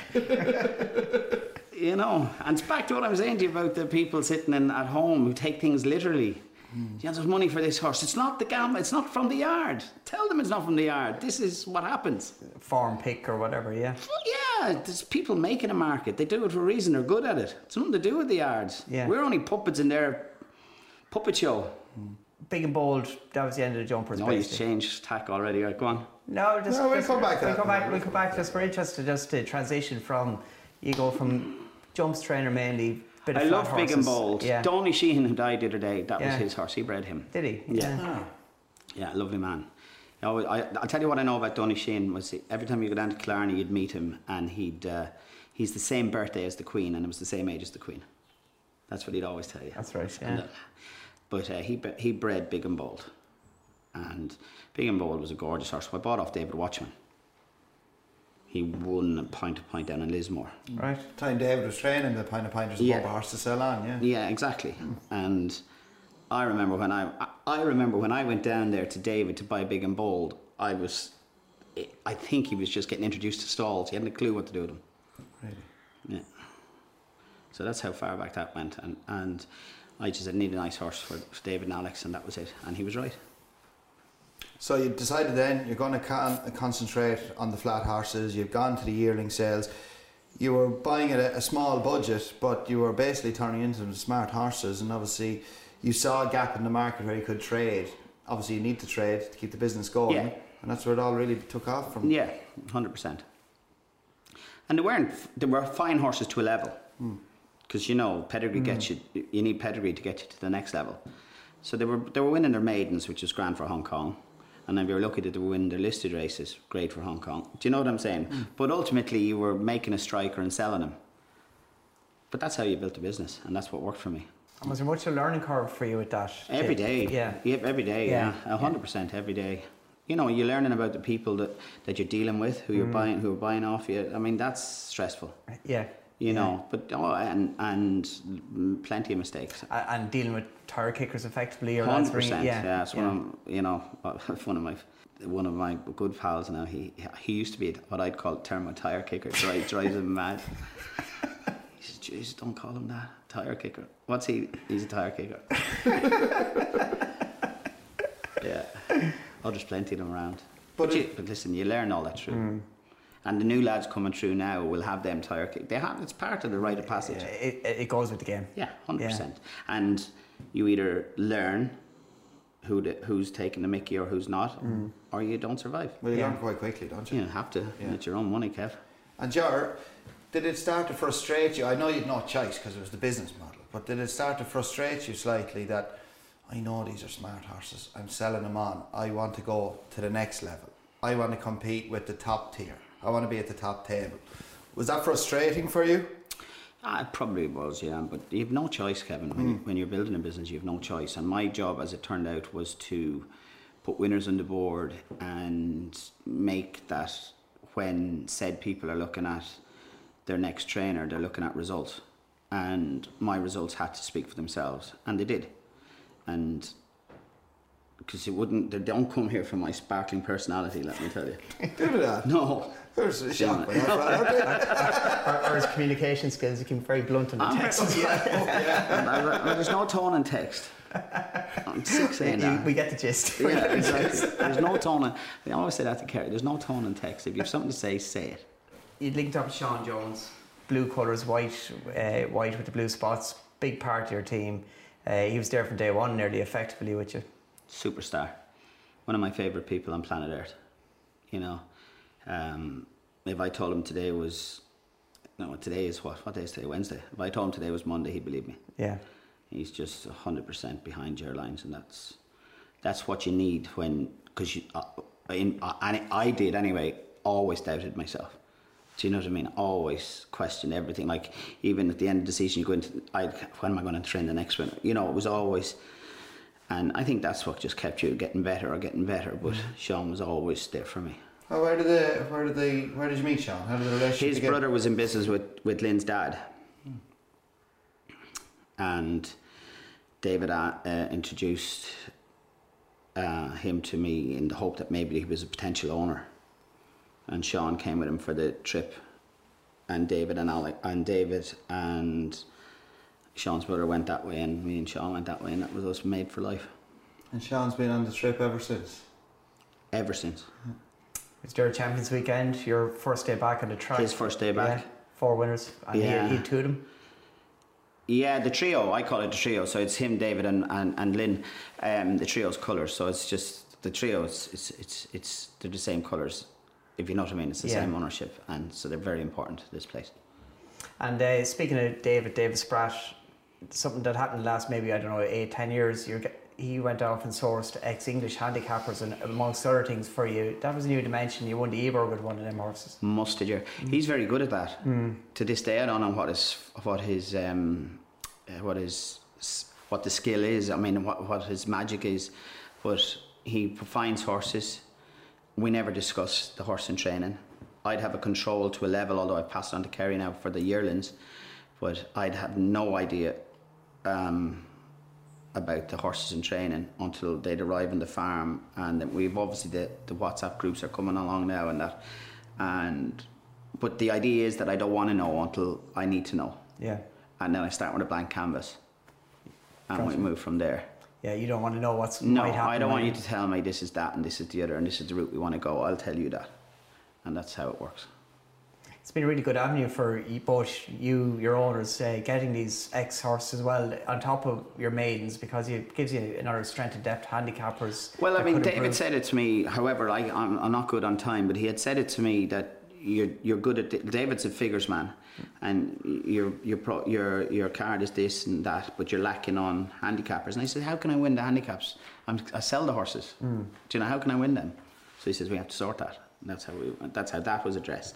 You know, and it's back to what I was saying to you about the people sitting in at home who take things literally. Mm. Yeah, there's money for this horse. It's not the gamble. It's not from the yard. Tell them it's not from the yard. This is what happens. Form pick or whatever, yeah. Well, yeah, there's people making a market. They do it for a reason. They're good at it. It's nothing to do with the yards. Yeah. We're only puppets in their puppet show. Big and bold, that was the end of the jumpers. No, he's basically. changed tack already. Right, go on. No, just, No, we'll just- come back to We'll that. come back. We'll come back. Just we're interested just to transition from you go from jumps trainer mainly. Bit of I flat love Big and horses. Bold. Yeah. Donny Sheehan, who died the other day, that Yeah. was his horse. He bred him. Did he? Yeah. Yeah, lovely man. You know, I, I'll tell you what I know about Donny Sheehan was every time you go down to Killarney, you'd meet him, and he'd uh, he's the same birthday as the Queen, and it was the same age as the Queen. That's what he'd always tell you. That's right. And, Yeah. uh, but uh, he bre- he bred Big and Bold, and Big and Bold was a gorgeous horse. So I bought off David Watchman. He won a point to point down in Lismore. Right. Time David was training the Pint of Pinters Yeah. above a horse to sell on, yeah. Yeah, exactly. And I remember when I, I I remember when I went down there to David to buy Big and Bold. I was, I think he was just getting introduced to stalls. He hadn't a clue what to do with them. Really. Yeah. So that's how far back that went, and and I just said, I need a nice horse for, for David and Alex, and that was it. And he was right. So you decided then you're going to con- concentrate on the flat horses. You've gone to the yearling sales. You were buying at a, a small budget, but you were basically turning into them smart horses. And obviously, you saw a gap in the market where you could trade. Obviously, you need to trade to keep the business going, Yeah. and that's where it all really took off from. Yeah, hundred percent. And they weren't. They were fine horses to a level, because you know pedigree gets you. You need pedigree to get you to the next level. So they were they were winning their maidens, which was grand for Hong Kong. And then we were lucky that they were winning their listed races, great for Hong Kong. Do you know what I'm saying? Mm. But ultimately, you were making a striker and selling him. But that's how you built a business, and that's what worked for me. And was there much of a learning curve for you with that? Every day, Yeah. yeah, every day, Yeah. yeah, a hundred percent every day. You know, you're learning about the people that, that you're dealing with, who you're Mm. buying, who are buying off you. I mean, that's stressful. Yeah. You Yeah. know, but oh, and and plenty of mistakes. A- And dealing with tire kickers effectively, or lads Hundred bringing- percent. yeah, Yeah, it's one of you know one of my one of my good pals now. He he used to be what I'd call thermo tire kicker. Drives drives him mad. He says, "Jesus, don't call him that tire kicker. What's he? He's a tire kicker." Yeah. Oh, there's plenty of them around. But But, you, it- but listen, you learn all that through. And the new lads coming through now will have them tire kick. They have it's part of the rite of passage. It, it, it goes with the game. Yeah, hundred Yeah. percent. And you either learn who the, who's taking the mickey or who's not, or you don't survive. Well, you Yeah. learn quite quickly, don't you? You have to. Yeah. It's your own money, Kev. And Jar, did it start to frustrate you? I know you'd no choice because it was the business model, but did it start to frustrate you slightly that I know these are smart horses, I'm selling them on, I want to go to the next level, I want to compete with the top tier, I want to be at the top table. Was that frustrating for you? Ah, it probably was, yeah. But you have no choice, Kevin. When, mm. when you're building a business, you have no choice. And my job, as it turned out, was to put winners on the board and make that when said people are looking at their next trainer, they're looking at results. And my results had to speak for themselves. And they did. And because it wouldn't, they don't come here from my sparkling personality, let me tell you. Did that? No. There's a shock. or, or his communication skills, he can be very blunt in the text. Yeah. yeah. There's no tone in text. I'm sick saying that. We get the gist. Yeah, exactly. There's no tone in, I always say that to Kerry, there's no tone in text. If you have something to say, say it. You'd linked up with Sean Jones, blue colours, white, uh, white with the blue spots, big part of your team. Uh, he was there from day one, nearly effectively with you. Superstar. One of my favourite people on planet Earth. You know, um, if I told him today was, no, today is what? What day is today? Wednesday. If I told him today was Monday, he'd believe me. Yeah. He's just one hundred percent behind your lines, and that's that's what you need when, because you, uh, in, uh, and I did anyway, always doubted myself. Do you know what I mean? Always questioned everything. Like, even at the end of the season, you go into, I'd, when am I going to train the next one? You know, it was always, and I think that's what just kept you getting better or getting better. But mm-hmm. Sean was always there for me. Oh, where did they, where did they, where did you meet Sean? How did the relationship His begin? brother was in business with, with Lynn's dad. Hmm. And David uh, uh, introduced uh, him to me in the hope that maybe he was a potential owner. And Sean came with him for the trip. And David and Alec, and David and Sean's brother went that way, and me and Sean went that way, and that was us made for life. And Sean's been on the trip ever since? Ever since. Yeah. It's your Champions weekend, your first day back on the track. His first day back. Yeah, four winners, and yeah. he, he two of them. Yeah, the trio, I call it the trio, so it's him, David and, and, and Lynn, um, the trio's colours, so it's just, the trio, it's, it's, it's, it's they're the same colours, if you know what I mean, it's the yeah. same ownership, and so they're very important to this place. And uh, speaking of David, David Spratt, something that happened last maybe, I don't know, eight, ten years, you're, he went off and sourced ex-English handicappers, and amongst other things for you, that was a new dimension. You won the Ebor with one of them horses. Mustard year. Mm. He's very good at that. Mm. To this day, I don't know what his, what his, um, uh, what his, what the skill is. I mean, what what his magic is, but he finds horses. We never discuss the horse in training. I'd have a control to a level, although I've passed on to Kerry now for the yearlings, but I'd have no idea. Um, about the horses in training until they'd arrive on the farm, and we've obviously the, the WhatsApp groups are coming along now and that, and but the idea is that I don't want to know until I need to know. Yeah. And then I start with a blank canvas, and gotcha. We move from there. Yeah, you don't want to know what's no. Might happen I don't want you to tell me this is that and this is the other and this is the route we want to go. I'll tell you that, and that's how it works. It's been a really good avenue for both you, your owners, uh, getting these ex-horses as well on top of your maidens, because it gives you another strength and depth handicappers. Well, I mean, David improve. said it to me, however, I, I'm, I'm not good on time, but he had said it to me that you're, you're good at, David's a figures man, and your, your, pro, your, your card is this and that, but you're lacking on handicappers. And I said, how can I win the handicaps? I'm, I sell the horses. Mm. Do you know, how can I win them? So he says, we have to sort that. And that's how, we, that's how that was addressed.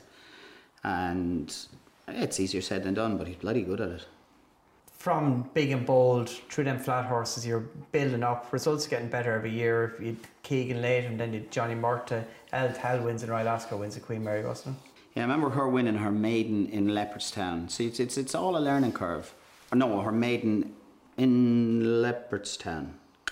And it's easier said than done, but he's bloody good at it. From big and bold through them flat horses, you're building up. Results are getting better every year. You had Keegan Late, and then you had Johnny Murta. El Tal wins, and Royal Ascot wins at Queen Mary, wasn't it? Yeah, I remember her winning her maiden in Leopardstown. See, it's it's, it's all a learning curve. Or no, her maiden in Leopardstown.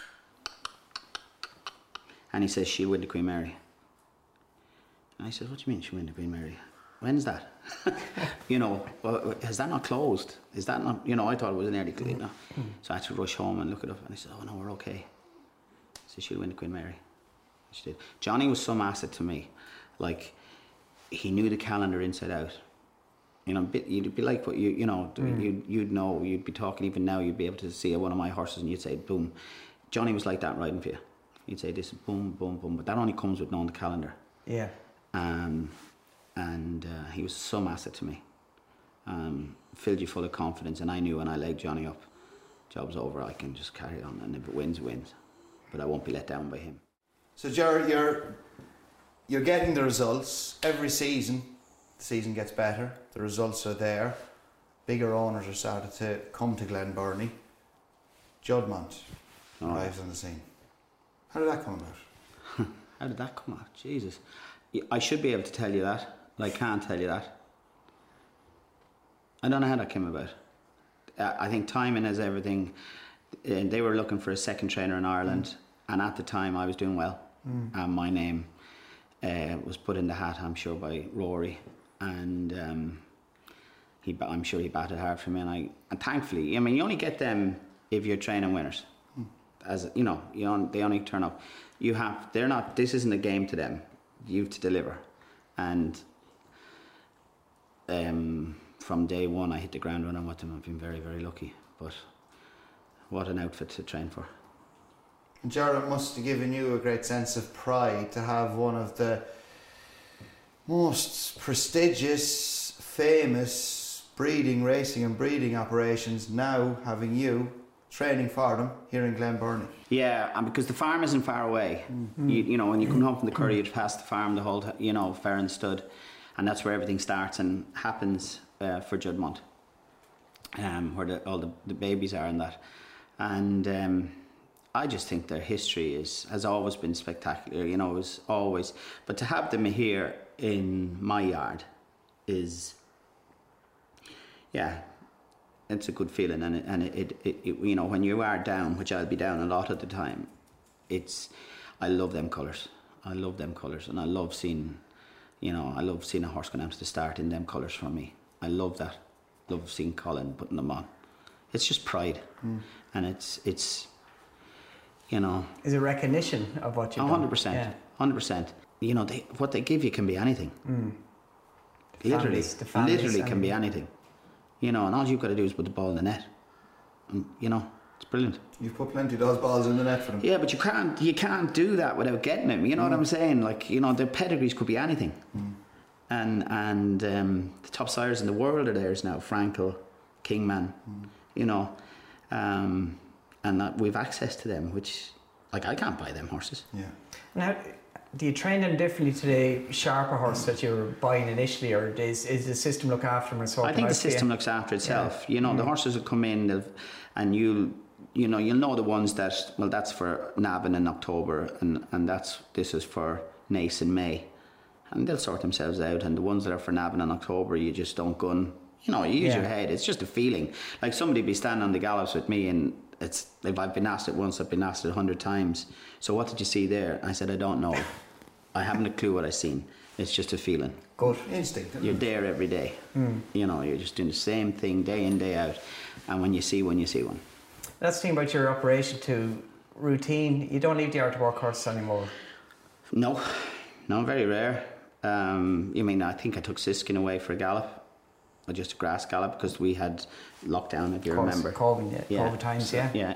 And he says she'll win the Queen Mary. And I said, what do you mean she'll win the Queen Mary? When's that? You know, well, has that not closed? Is that not, you know, I thought it was an early clean. No. Mm. So I had to rush home and look it up, and I said, oh no, we're okay. So she'll win the Queen Mary. She did. Johnny was some asset to me. Like, he knew the calendar inside out. You know, you'd be like, what you, you know, mm. you'd, you'd know, you'd be talking, even now, you'd be able to see one of my horses and you'd say, boom. Johnny was like that riding for you. You'd say this, boom, boom, boom, but that only comes with knowing the calendar. Yeah. Um, and uh, he was some asset to me. Um, filled you full of confidence, and I knew when I legged Johnny up, job's over, I can just carry on, and if it wins, it wins. But I won't be let down by him. So Ger, you're, you're getting the results every season. The season gets better, the results are there. bigger owners are started to come to Glen Burnie, Juddmonte Oh. arrives on the scene. How did that come about? How did that come out? Jesus. I should be able to tell you that, but I can't tell you that. I don't know how that came about. Uh, I think timing is everything. Uh, they were looking for a second trainer in Ireland, mm. and at the time I was doing well. Mm. And my name uh, was put in the hat, I'm sure, by Rory. And um, he, I'm sure he batted hard for me. And, I, and thankfully, I mean, you only get them if you're training winners. Mm. As you know, you on, they only turn up. You have, they're not, this isn't a game to them. You have to deliver. And um, from day one, I hit the ground running with them. I've been very, very lucky. But what an outfit to train for. And Jared, must have given you a great sense of pride to have one of the most prestigious, famous breeding, racing and breeding operations now having you training for them here in Glen Burnie. Yeah, and because the farm isn't far away. Mm-hmm. you, you know, when you come home from the Curry, you pass the farm, the whole, you know, fair and stud, and that's where everything starts and happens uh, for Juddmonte, um, where the, all the, the babies are and that. And um, I just think their history is has always been spectacular. You know, it was always. But to have them here in my yard is, yeah. It's a good feeling, and it, and it, it, it, it, you know, when you are down, which I'll be down a lot of the time, it's, I love them colours. I love them colours, and I love seeing, you know, I love seeing a horse going out to the start in them colours for me. I love that. Love seeing Colin putting them on. It's just pride, mm. and it's it's, you know. Is it recognition of what you've done? one hundred percent, yeah. one hundred percent. You know, they, what they give you can be anything. Mm. The literally, families, the families, literally can be anything. You know, and all you've got to do is put the ball in the net. And, you know, it's brilliant. You've put plenty of those balls in the net for them. Yeah, but you can't you can't do that without getting them. You know mm. what I'm saying? Like, you know, their pedigrees could be anything. Mm. And and um, the top sires in the world are theirs now. Frankel, Kingman, mm. you know. Um, and that we've access to them, which, like, I can't buy them horses. Yeah. Now, do you train them differently to the sharper horse that you were buying initially, or is, is the system look after them? Or I think the system looks after itself. Yeah. You know, mm. the horses will come in, and you'll, you know, you'll know the ones that, well, that's for Navan in October, and, and that's this is for Naas in May, and they'll sort themselves out. And the ones that are for Navan in October, you just don't gun. You know, you use yeah. your head. It's just a feeling. Like somebody be standing on the gallops with me, and it's if I've been asked it once, I've been asked it a hundred times. So what did you see there? I said, I don't know. I haven't a clue what I've seen. It's just a feeling. Good instinct. You're there every day. Mm. You know, you're just doing the same thing day in, day out. And when you see one, you see one. That's the thing about your operation to routine. You don't leave the yard to work horses anymore. No, no, very rare. Um, you mean, I think I took Siskin away for a gallop. Or just a grass gallop, because we had lockdown, if you course, remember. COVID, yeah. yeah. COVID times, so, yeah. Yeah.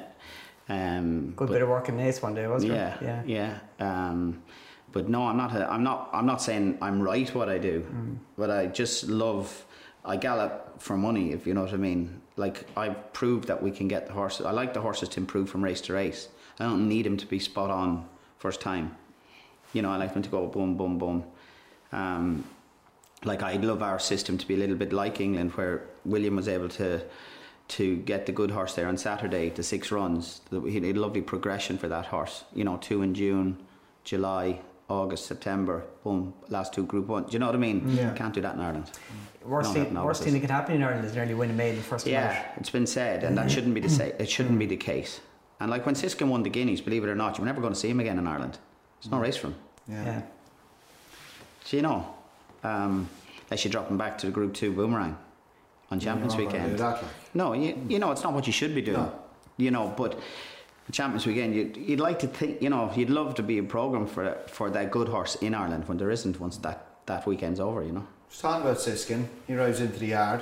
Um, Good bit of work in Naas one day, wasn't yeah, it? Yeah, yeah. Um, but no, I'm not. A, I'm not. I'm not saying I'm right what I do, mm. but I just love. I gallop for money, if you know what I mean. Like, I've proved that we can get the horses. I like the horses to improve from race to race. I don't need them to be spot on first time. You know, I like them to go boom, boom, boom. Um, like, I'd love our system to be a little bit like England, where William was able to to get the good horse there on Saturday, the six runs. He had a lovely progression for that horse. You know, two in June, July, August, September, boom, last two Group One. Do you know what I mean? Yeah. Can't do that in Ireland. Worst thing, worst thing that could happen in Ireland is nearly win a maiden first Yeah, match. it's been said, and that shouldn't be the sa- it shouldn't be the case. And like when Siskin won the Guineas, believe it or not, you're never going to see him again in Ireland. There's no race for him. Yeah. yeah. So, you know, um, they should drop him back to the Group Two Boomerang on Champions Weekend. No, you, you know, it's not what you should be doing. No. You know, but Champions Weekend, you'd, you'd like to think, you know, you'd love to be a programme for for that good horse in Ireland when there isn't once that, that weekend's over, you know. Just talking about Siskin, he arrives into the yard.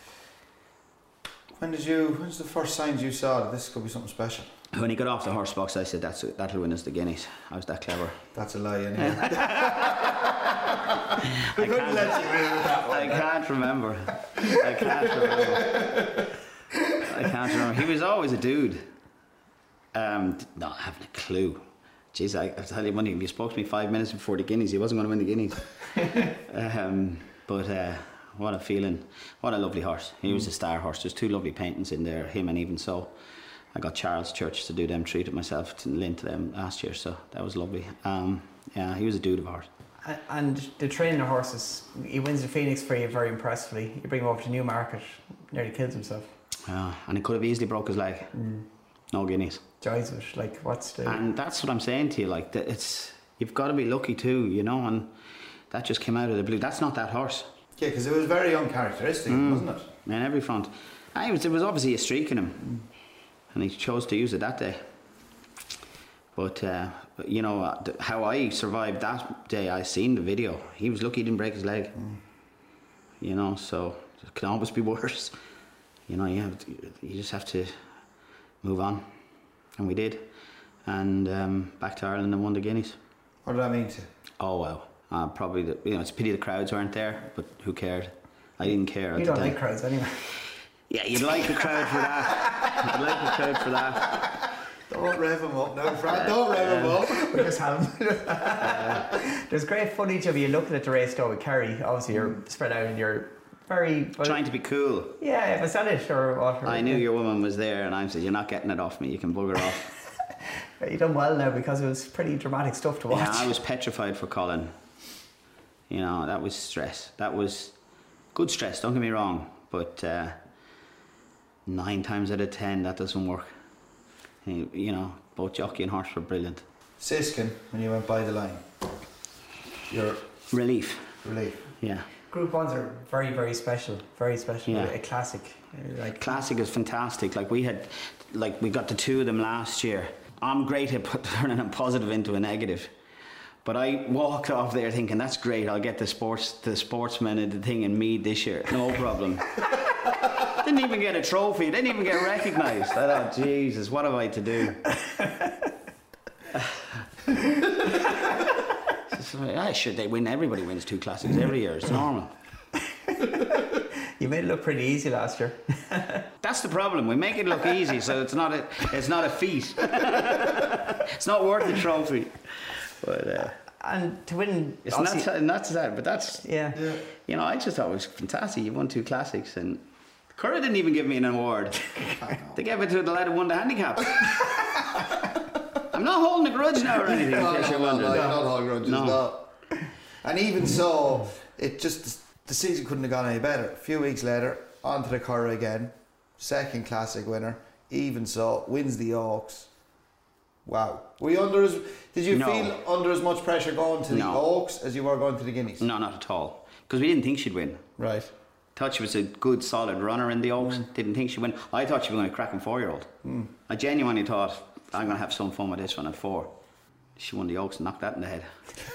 When did you, when's the first signs you saw that this could be something special? When he got off the horse box, I said, That's that'll win us the Guineas. I was that clever. That's a lie, anyway. I, can't, let you win that one. I can't remember. I can't remember. I can't remember. He was always a dude. Um, not having a clue. Jeez, I, I tell you, when he spoke to me five minutes before the Guineas, he wasn't going to win the Guineas. um, but uh, what a feeling. What a lovely horse. He mm. was a star horse. There's two lovely paintings in there, him and Even So. I got Charles Church to do them, treated myself to lend to them last year, so that was lovely. Um, yeah, he was a dude of a horse. And the training of horses, he wins the Phoenix for you very impressively. You bring him over to Newmarket, nearly kills himself. Yeah, and he could have easily broke his leg. Mm. No guineas. Joys of it, like what's the... And that's what I'm saying to you, like, that it's, you've got to be lucky too, you know, and that just came out of the blue. That's not that horse. Yeah, because it was very uncharacteristic, mm. wasn't it? In every front. And it was, there was obviously a streak in him. Mm. And he chose to use it that day. But, uh, you know, how I survived that day, I seen the video. He was lucky he didn't break his leg. Mm. You know, so it can always be worse. You know, you, have to, you just have to move on. And we did. And um, back to Ireland and won the Guineas. What did that mean to you? Oh, wow. Uh, probably, the, you know, it's a pity the crowds weren't there, but who cared? I didn't care. You don't like crowds anyway. Yeah, you'd like a crowd for that. You'd like a crowd for that. Don't rev him up now, Fran. Don't rev him up. We just have him. There's great footage of you looking at the race though with Kerry. Obviously, you're spread out and you're very... Well, trying to be cool. Yeah, was that it or what? I knew your woman was there and I said, you're not getting it off me. You can bugger off. You done well now because it was pretty dramatic stuff to watch. Yeah, I was petrified for Colin. You know, that was stress. That was good stress, don't get me wrong. But... Uh, Nine times out of ten, that doesn't work. You know, both jockey and horse were brilliant. Siskin, when you went by the line, your relief. Relief. Yeah. Group ones are very, very special. Very special. Yeah. A classic. Like classic is fantastic. Like we had, like we got the two of them last year. I'm great at put, turning a positive into a negative. But I walked off there thinking, that's great. I'll get the sports, the sportsman and the thing in Meath this year. No problem. Didn't even get a trophy, didn't even get recognised. I thought, Jesus, what have I to do? I should they win, everybody wins two classics every year, it's normal. You made it look pretty easy last year. That's the problem, we make it look easy, so it's not a, it's not a feat. It's not worth the trophy. But, uh, and to win... It's not, not sad, but that's... Yeah. yeah. You know, I just thought it was fantastic, you won two classics and... Curra didn't even give me an award. They gave it to the lad who won the handicap. I'm not holding a grudge now or anything. No, no, no, no, you're not holding grudges, no. no. And even so, it just the season couldn't have gone any better. A few weeks later, on to the Curra again, second classic winner. Even so, wins the Oaks. Wow. Were you under as did you no. feel under as much pressure going to the no. Oaks as you were going to the Guineas? No, not at all. Because we didn't think she'd win. Right. Thought she was a good, solid runner in the Oaks. Mm. Didn't think she'd win. I thought she was going to crack a four-year-old. Mm. I genuinely thought, I'm going to have some fun with this one at four. She won the Oaks and knocked that in the head.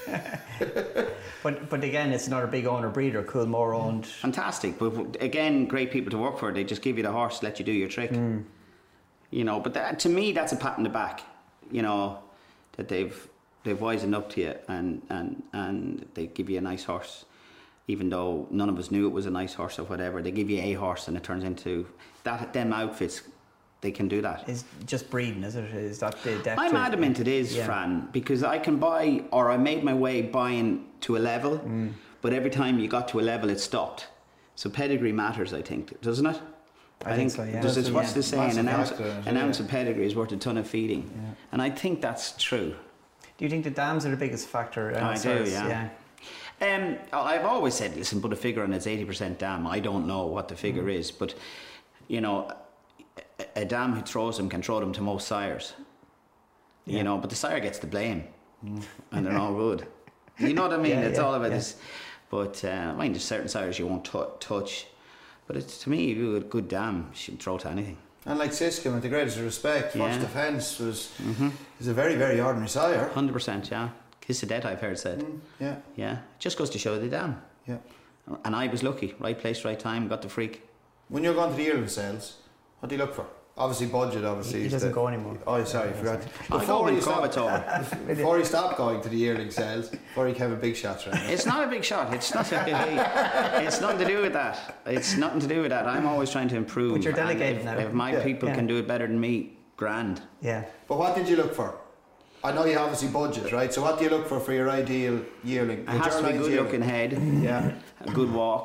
but but again, it's another big owner breeder, Coolmore owned. Fantastic. But again, great people to work for. They just give you the horse, let you do your trick. Mm. You know, but that, to me, that's a pat in the back. You know, that they've they've wisened up to you and, and, and they give you a nice horse. Even though none of us knew it was a nice horse or whatever, they give you a horse and it turns into that. Them outfits, they can do that. It's just breeding, is it? Is that the depth? I'm adamant it is, yeah. Fran, because I can buy, or I made my way buying to a level, mm. but every time you got to a level, it stopped. So pedigree matters, I think, doesn't it? I, I think, think so. Yeah. Does this, what's yeah. the saying? An ounce, factor, an yeah. ounce of pedigree is worth a ton of feeding, yeah. and I think that's true. Do you think the dams are the biggest factor? I do, yeah. yeah. Um, I've always said, listen, put a figure on it's eighty percent dam. I don't know what the figure mm. is, but you know, a, a dam who throws them can throw them to most sires. Yeah. You know, but the sire gets the blame, mm. and they're all good. You know what I mean? Yeah, it's yeah, all about yeah. this. But uh, I mean, there's certain sires you won't t- touch. But it's, to me, you a good dam, she can throw to anything. And like Siskin, with the greatest respect, yeah. First Defence was mm-hmm. is a very, very ordinary sire. one hundred percent, yeah. Kiss of death, I've heard said. Mm, yeah. Yeah. It just goes to show the dam. Yeah. And I was lucky. Right place, right time, got the freak. When you're going to the yearling sales, what do you look for? Obviously budget, obviously. He doesn't the, go anymore. Oh, sorry, I forgot. I go when COVID's over. Before he stopped going to the yearling sales, before he came a big shot right now. It's not a big shot. It's not a, It's nothing to do with that. It's nothing to do with that. I'm always trying to improve. But you're delegating if, now. If my yeah. people yeah. can do it better than me, grand. Yeah. But what did you look for? I know you obviously budget, right? So what do you look for for your ideal yearling? It has to be good looking head. Yeah. A good walk.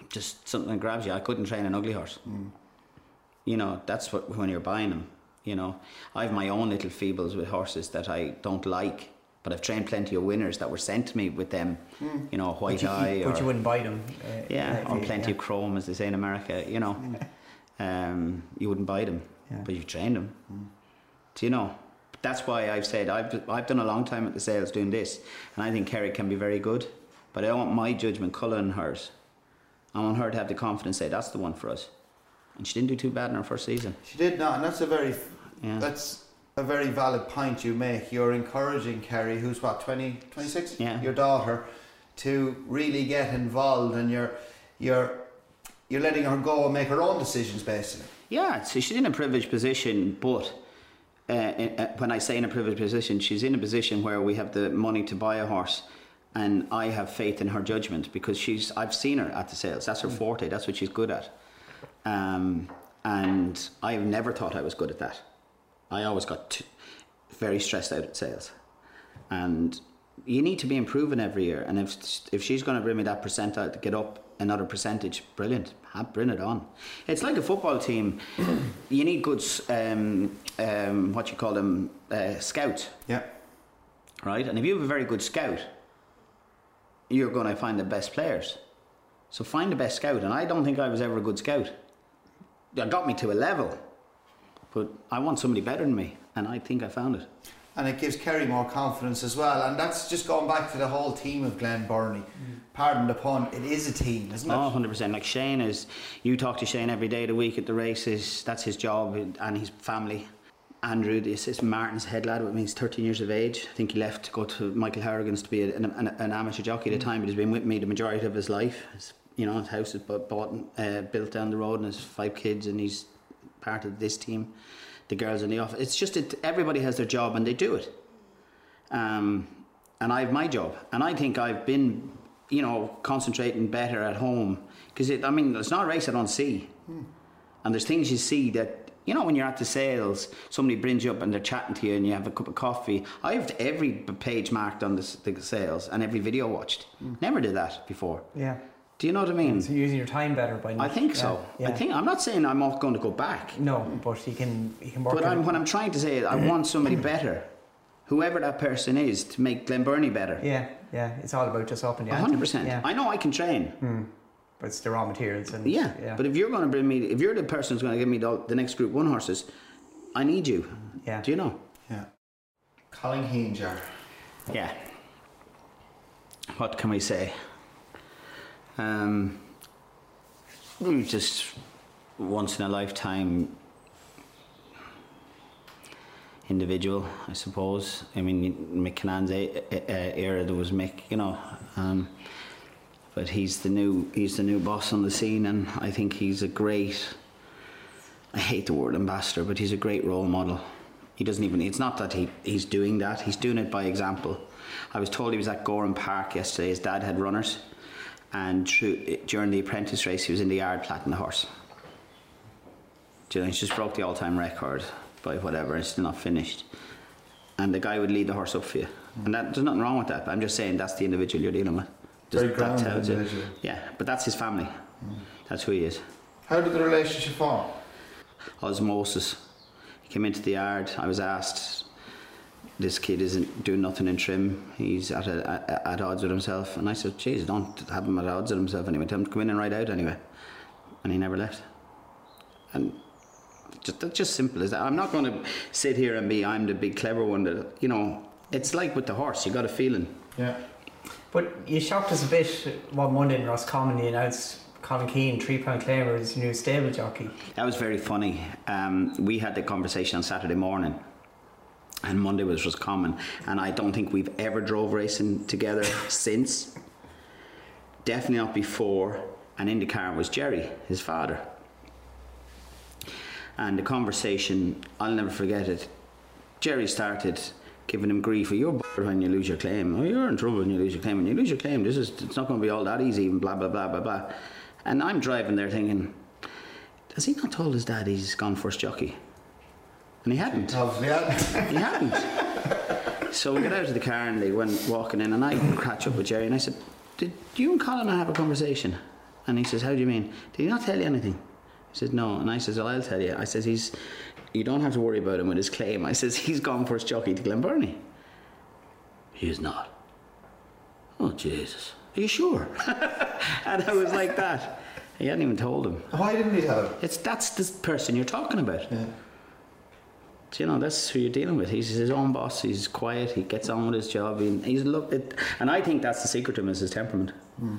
just something that grabs you. I couldn't train an ugly horse. Mm. You know, that's what when you're buying them. You know, I have my own little feebles with horses that I don't like, but I've trained plenty of winners that were sent to me with them. Mm. You know, White but you, Eye. But or, you wouldn't buy them. Uh, yeah, or you, plenty yeah. of chrome, as they say in America. You know, um, you wouldn't buy them, yeah. but you've trained them. Mm. Do you know? That's why I've said I've I've done a long time at the sales doing this, and I think Kerry can be very good. But I don't want my judgment colouring hers. I want her to have the confidence to say that's the one for us. And she didn't do too bad in her first season. She did not, and that's a very yeah. that's a very valid point you make. You're encouraging Kerry, who's what, twenty, twenty-six, yeah. your daughter, to really get involved, and you're you're you're letting her go and make her own decisions, basically. Yeah, so she's in a privileged position, but uh, uh, when I say in a privileged position, she's in a position where we have the money to buy a horse. And I have faith in her judgment because she's. I've seen her at the sales. That's her forte. That's what she's good at. Um, and I've never thought I was good at that. I always got t- very stressed out at sales. And you need to be improving every year. And if if she's going to bring me that percentile to get up another percentage, brilliant. Bring it on. It's like a football team. You need good, um, um, what you call them, uh, scouts. Yeah. Right. And if you have a very good scout, you're going to find the best players. So find the best scout. And I don't think I was ever a good scout. That got me to a level. But I want somebody better than me. And I think I found it. And it gives Kerry more confidence as well. And that's just going back to the whole team of Glen Burnie. Mm. Pardon the pun, it is a team, isn't it? Oh, one hundred percent. Like Shane is, you talk to Shane every day of the week at the races. That's his job and his family. Andrew, the assistant Martin's head lad with me, he's thirteen years of age. I think he left to go to Michael Harrigan's to be an, an, an amateur jockey at the time, but he's been with me the majority of his life. His, you know, his house is bought, uh, built down the road, and has five kids, and he's part of this team. The girls in the office. It's just that everybody has their job and they do it. Um, and I have my job, and I think I've been, you know, concentrating better at home because I mean, it's not a race I don't see, hmm. and there's things you see that. You know, when you're at the sales, somebody brings you up and they're chatting to you and you have a cup of coffee. I have every page marked on the, the sales and every video watched. Mm. Never did that before. Yeah. Do you know what I mean? So you're using your time better by now. I think yeah. so. Yeah. I think I'm not saying I'm not going to go back. No, but you can you can work. But I'm, what I'm trying to say is I want somebody better, whoever that person is, to make Glen Burnie better. Yeah, yeah. It's all about just up and down. one hundred percent. Yeah. I know I can train. Mm. But it's the raw materials. And yeah. yeah, but if you're going to bring me, if you're the person who's going to give me the, the next Group One horses, I need you. Yeah. Do you know? Yeah. Colin Heenjar. Yeah. What can we say? Um, just once in a lifetime individual, I suppose. I mean, Mick Cannan's era, there was Mick, you know. Um, But he's the new he's the new boss on the scene, and I think he's a great. I hate the word ambassador, but he's a great role model. He doesn't even. It's not that he he's doing that. He's doing it by example. I was told he was at Gorham Park yesterday. His dad had runners, and through, during the apprentice race, he was in the yard platting the horse. Do you know, he just broke the all-time record by whatever. It's still not finished, and the guy would lead the horse up for you. And that, there's nothing wrong with that. But I'm just saying that's the individual you're dealing with. Very grounded individual. Yeah, but that's his family. Mm. That's who he is. How did the relationship form? Osmosis. He came into the yard. I was asked, this kid isn't doing nothing in trim. He's at a, at, at odds with himself. And I said, geez, don't have him at odds with himself anyway. Tell him to come in and ride out anyway. And he never left. And just, that's just simple as that. I'm not going to sit here and be, I'm the big clever one that, you know, it's like with the horse. You got a feeling. Yeah. But you shocked us a bit one Monday in Roscommon. You announced Colin Keane, three pound claimer, as your new stable jockey. That was very funny. Um, we had the conversation on Saturday morning, and Monday was Roscommon, and I don't think we've ever drove racing together since. Definitely not before. And in the car was Jerry, his father. And the conversation, I'll never forget it. Jerry started giving him grief. Oh, you're b****ed when you lose your claim. Oh, you're in trouble when you lose your claim. When you lose your claim, this is it's not going to be all that easy. And blah blah blah blah blah. And I'm driving there thinking, has he not told his dad he's gone first jockey? And he hadn't. Obviously hadn't. He hadn't. So we got out of the car and they went walking in, and I catch up with Jerry and I said, "Did you and Colin have a conversation?" And he says, how do you mean? Did he not tell you anything? He said, no. And I says, well, I'll tell you. I says, he's, you don't have to worry about him with his claim. I says, he's gone first jockey to Glenburnie. He is not. Oh, Jesus. Are you sure? And I was like that. He hadn't even told him. Why didn't he tell him? It's, that's the person you're talking about. Yeah. You know, that's who you're dealing with. He's his own boss. He's quiet. He gets on with his job. He, he's looked at, and I think that's the secret to him, is his temperament. Mm.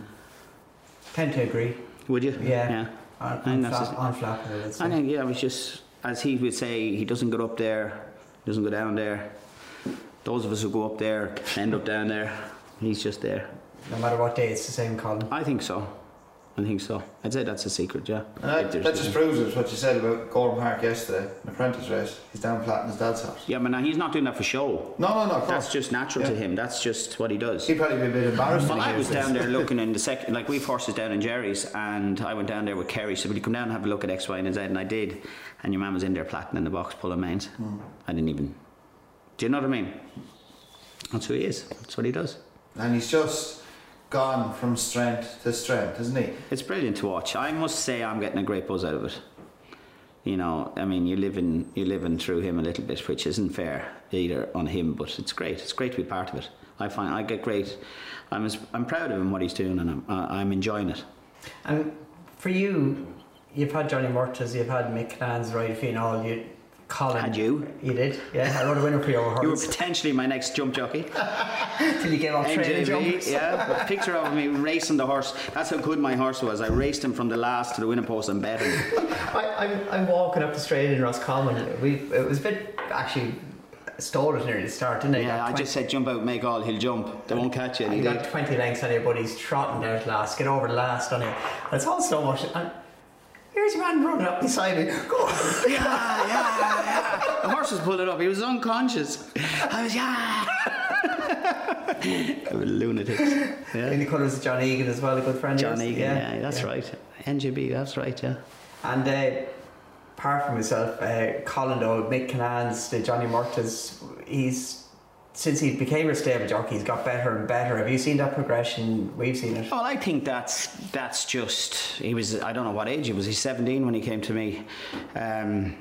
Tend to agree. Would you? Yeah. Yeah. On, I think on, that's flap, on flap, I would say. I think, yeah, it was just, as he would say, he doesn't go up there, doesn't go down there. Those of us who go up there end up down there. He's just there. No matter what day, it's the same, Colin. I think so. I think so. I'd say that's a secret, yeah. And that, that just proves it, what you said about Gordon Park yesterday, an apprentice race. He's down flat in his dad's house. Yeah, but now he's not doing that for show. No, no, no, of course. That's just natural Yeah. to him. That's just what he does. He'd probably be a bit embarrassed. Well, when he I hears was down this. there looking in the second, like we've horses down in Jerry's, and I went down there with Kerry. So, will you come down and have a look at X, Y, and Z? And I did. And your man was in there platting in the box, pulling mains. Mm. I didn't even. Do you know what I mean? That's who he is. That's what he does. And he's just gone from strength to strength, isn't he? It's brilliant to watch. I must say, I'm getting a great buzz out of it. You know, I mean, you're living, you're living through him a little bit, which isn't fair either on him, but it's great. It's great to be part of it. I find I get great. I'm as, I'm proud of him, what he's doing, and I'm uh, I'm enjoying it. And for you, you've had Johnny Murtaghs, you've had Mick Cannans, Roy Finál, you, Colin. Had you? You did, yeah. I wrote a winner for your horse. You were potentially my next jump jockey. Till you gave up training jumps. Yeah, a picture of me racing the horse. That's how good my horse was. I raced him from the last to the winning post and bet him. I, I'm, I'm walking up the straight in Roscommon. We it was a bit actually stalled it near the start, didn't it? Yeah, I just said jump out, make all. He'll jump. They won't catch you. And you he got did. twenty lengths on you, but he's trotting out last. Get over last on you. It's all so much. And here's your man running up beside me. Go on. Yeah, yeah, yeah. The horse was pulling up. He was unconscious. I was yeah. I was lunatic. Yeah. In the colours of John Egan as well, a good friend. John of yours. Egan, yeah, yeah that's yeah. right. N G B, that's right, yeah. And uh, apart from myself, uh, Colin though, Mick Cannans, the Johnny Murtaghs, he's since he became a stable jockey, he's got better and better. Have you seen that progression? We've seen it. Well, I think that's that's just he was. I don't know what age he was. He's seventeen when he came to me. Um,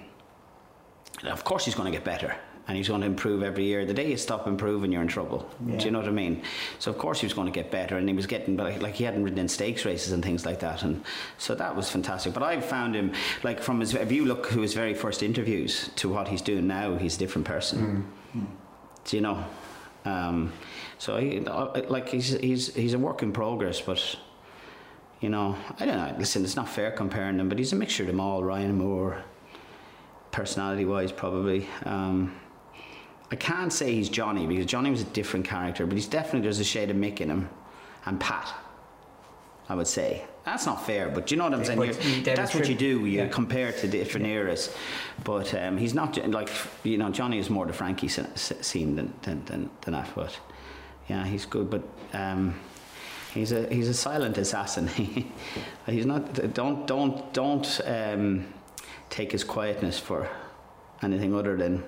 of course, he's going to get better. And he's going to improve every year. The day you stop improving, you're in trouble. Yeah. Do you know what I mean? So of course he was going to get better, and he was getting, like, like he hadn't ridden in stakes races and things like that, and so that was fantastic. But I found him, like from his, if you look to his very first interviews to what he's doing now, he's a different person. Mm. Mm. Do you know? Um, so he, like he's he's he's a work in progress, but you know, I don't know. Listen, it's not fair comparing them, but he's a mixture of them all. Ryan Moore, personality-wise, probably. Um, I can't say he's Johnny because Johnny was a different character, but he's definitely, there's a shade of Mick in him, and Pat, I would say. That's not fair, but do you know what I'm saying? You're, that's what you do. You yeah. compare to different yeah. eras, but um, he's not like, you know, Johnny is more the Frankie scene than than, than than that. But yeah, he's good, but um, he's a he's a silent assassin. He's not. Don't don't don't um, take his quietness for anything other than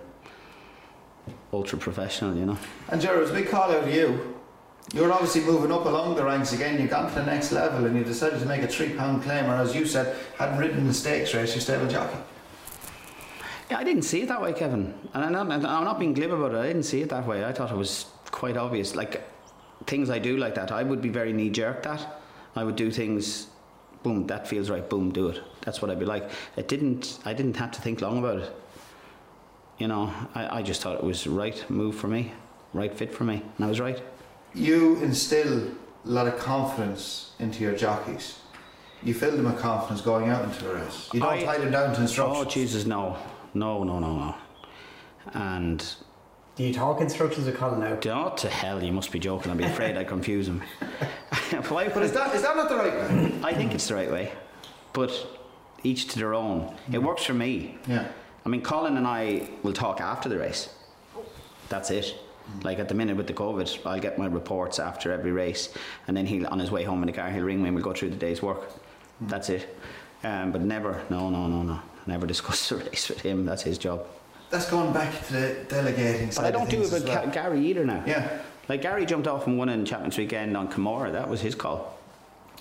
ultra professional, you know. And Gerard, it was a big call out of you. You were obviously moving up along the ranks again. You've gone to the next level, and you decided to make a three pound claim, or as you said, hadn't ridden the stakes race, you're stable jockey. Yeah, I didn't see it that way, Kevin. And I'm not, I'm not being glib about it. I didn't see it that way. I thought it was quite obvious. Like things I do like that, I would be very knee jerk. That I would do things. Boom, that feels right. Boom, do it. That's what I'd be like. It didn't. I didn't have to think long about it. You know, I, I just thought it was right move for me, right fit for me, and I was right. You instill a lot of confidence into your jockeys. You fill them with confidence going out into a race. You don't I, tie them down to instructions. Oh Jesus, no, no, no, no, no. And do you talk instructions with Colin now? Oh, to hell! You must be joking. I'd be afraid I'd confuse him. Why, but is that is that not the right way? I think it's the right way, but each to their own. Mm. It works for me. Yeah. I mean, Colin and I will talk after the race. That's it. Mm. Like at the minute with the COVID, I'll get my reports after every race, and then he'll, on his way home in the car, he'll ring me and we'll go through the day's work. Mm. That's it. Um, but never, no, no, no, no. Never discuss the race with him. That's his job. That's going back to the delegating side. But I don't do it with well. Gary either now. Yeah. Like Gary jumped off and won in Champions Weekend on Camorra. That was his call.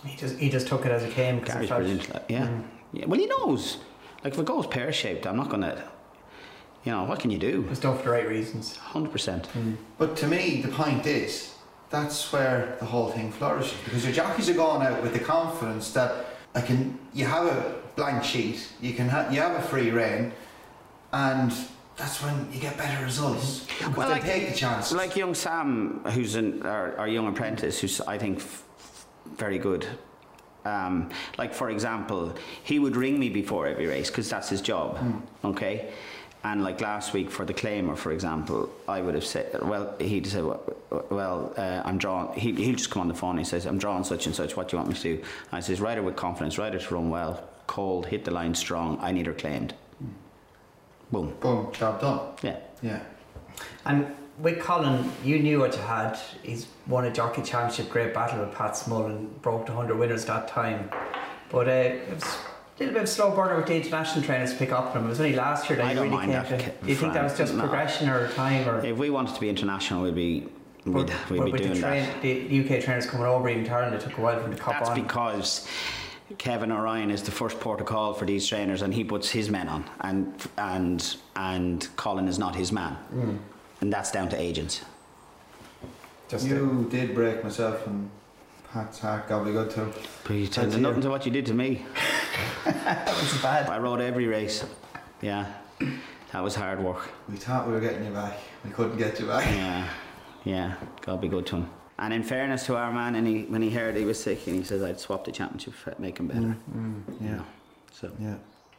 He just he just took it as it came. Gary's brilliant. Like, yeah. Mm. yeah. Well, he knows. Like if it goes pear shaped, I'm not gonna. You know what can you do? It's done for the right reasons. Hundred percent. But to me, the point is that's where the whole thing flourishes because your jockeys are going out with the confidence that I can. You have a blank sheet. You can have you have a free rein, and that's when you get better results. Well, they like, take the chance. Like young Sam, who's an, our, our young apprentice, who's I think f- very good. Um, like for example, he would ring me before every race because that's his job. Mm. Okay. And like last week for the Claimer, for example, I would have said, well, he'd say, well, uh, I'm drawing, he, he'll just come on the phone and he says, I'm drawing such and such, what do you want me to do? And I says, ride her with confidence, ride her to run well, cold, hit the line strong, I need her claimed. Mm. Boom. Boom, job done. Yeah. Yeah. And with Colin, you knew what you had. He's won a jockey championship, great battle with Pat Smullen, broke the one hundred winners that time. But uh, it was a little bit of slow burner with the international trainers to pick up on him. It was only last year that I you don't really mind came that. to. Do you think that was just no. progression or time? Or if we wanted to be international, we'd be we'd, but, we'd but be with doing the, train, that. the U K trainers coming over even Ireland, it took a while for them to cop That's on. That's because Kevin O'Ryan is the first port of call for these trainers, and he puts his men on, and and and Colin is not his man, mm. and that's down to agents. Just you it. did break myself and Pat's heart, got me good too. But you tell them nothing to what you did to me. That was bad. I rode every race. Yeah, that was hard work. We thought we were getting you back. We couldn't get you back. Yeah, yeah, God be good to him. And in fairness to our man, and he, when he heard he was sick, and he says I'd swap the championship for it, make him better. Mm, mm, yeah. You know, so yeah.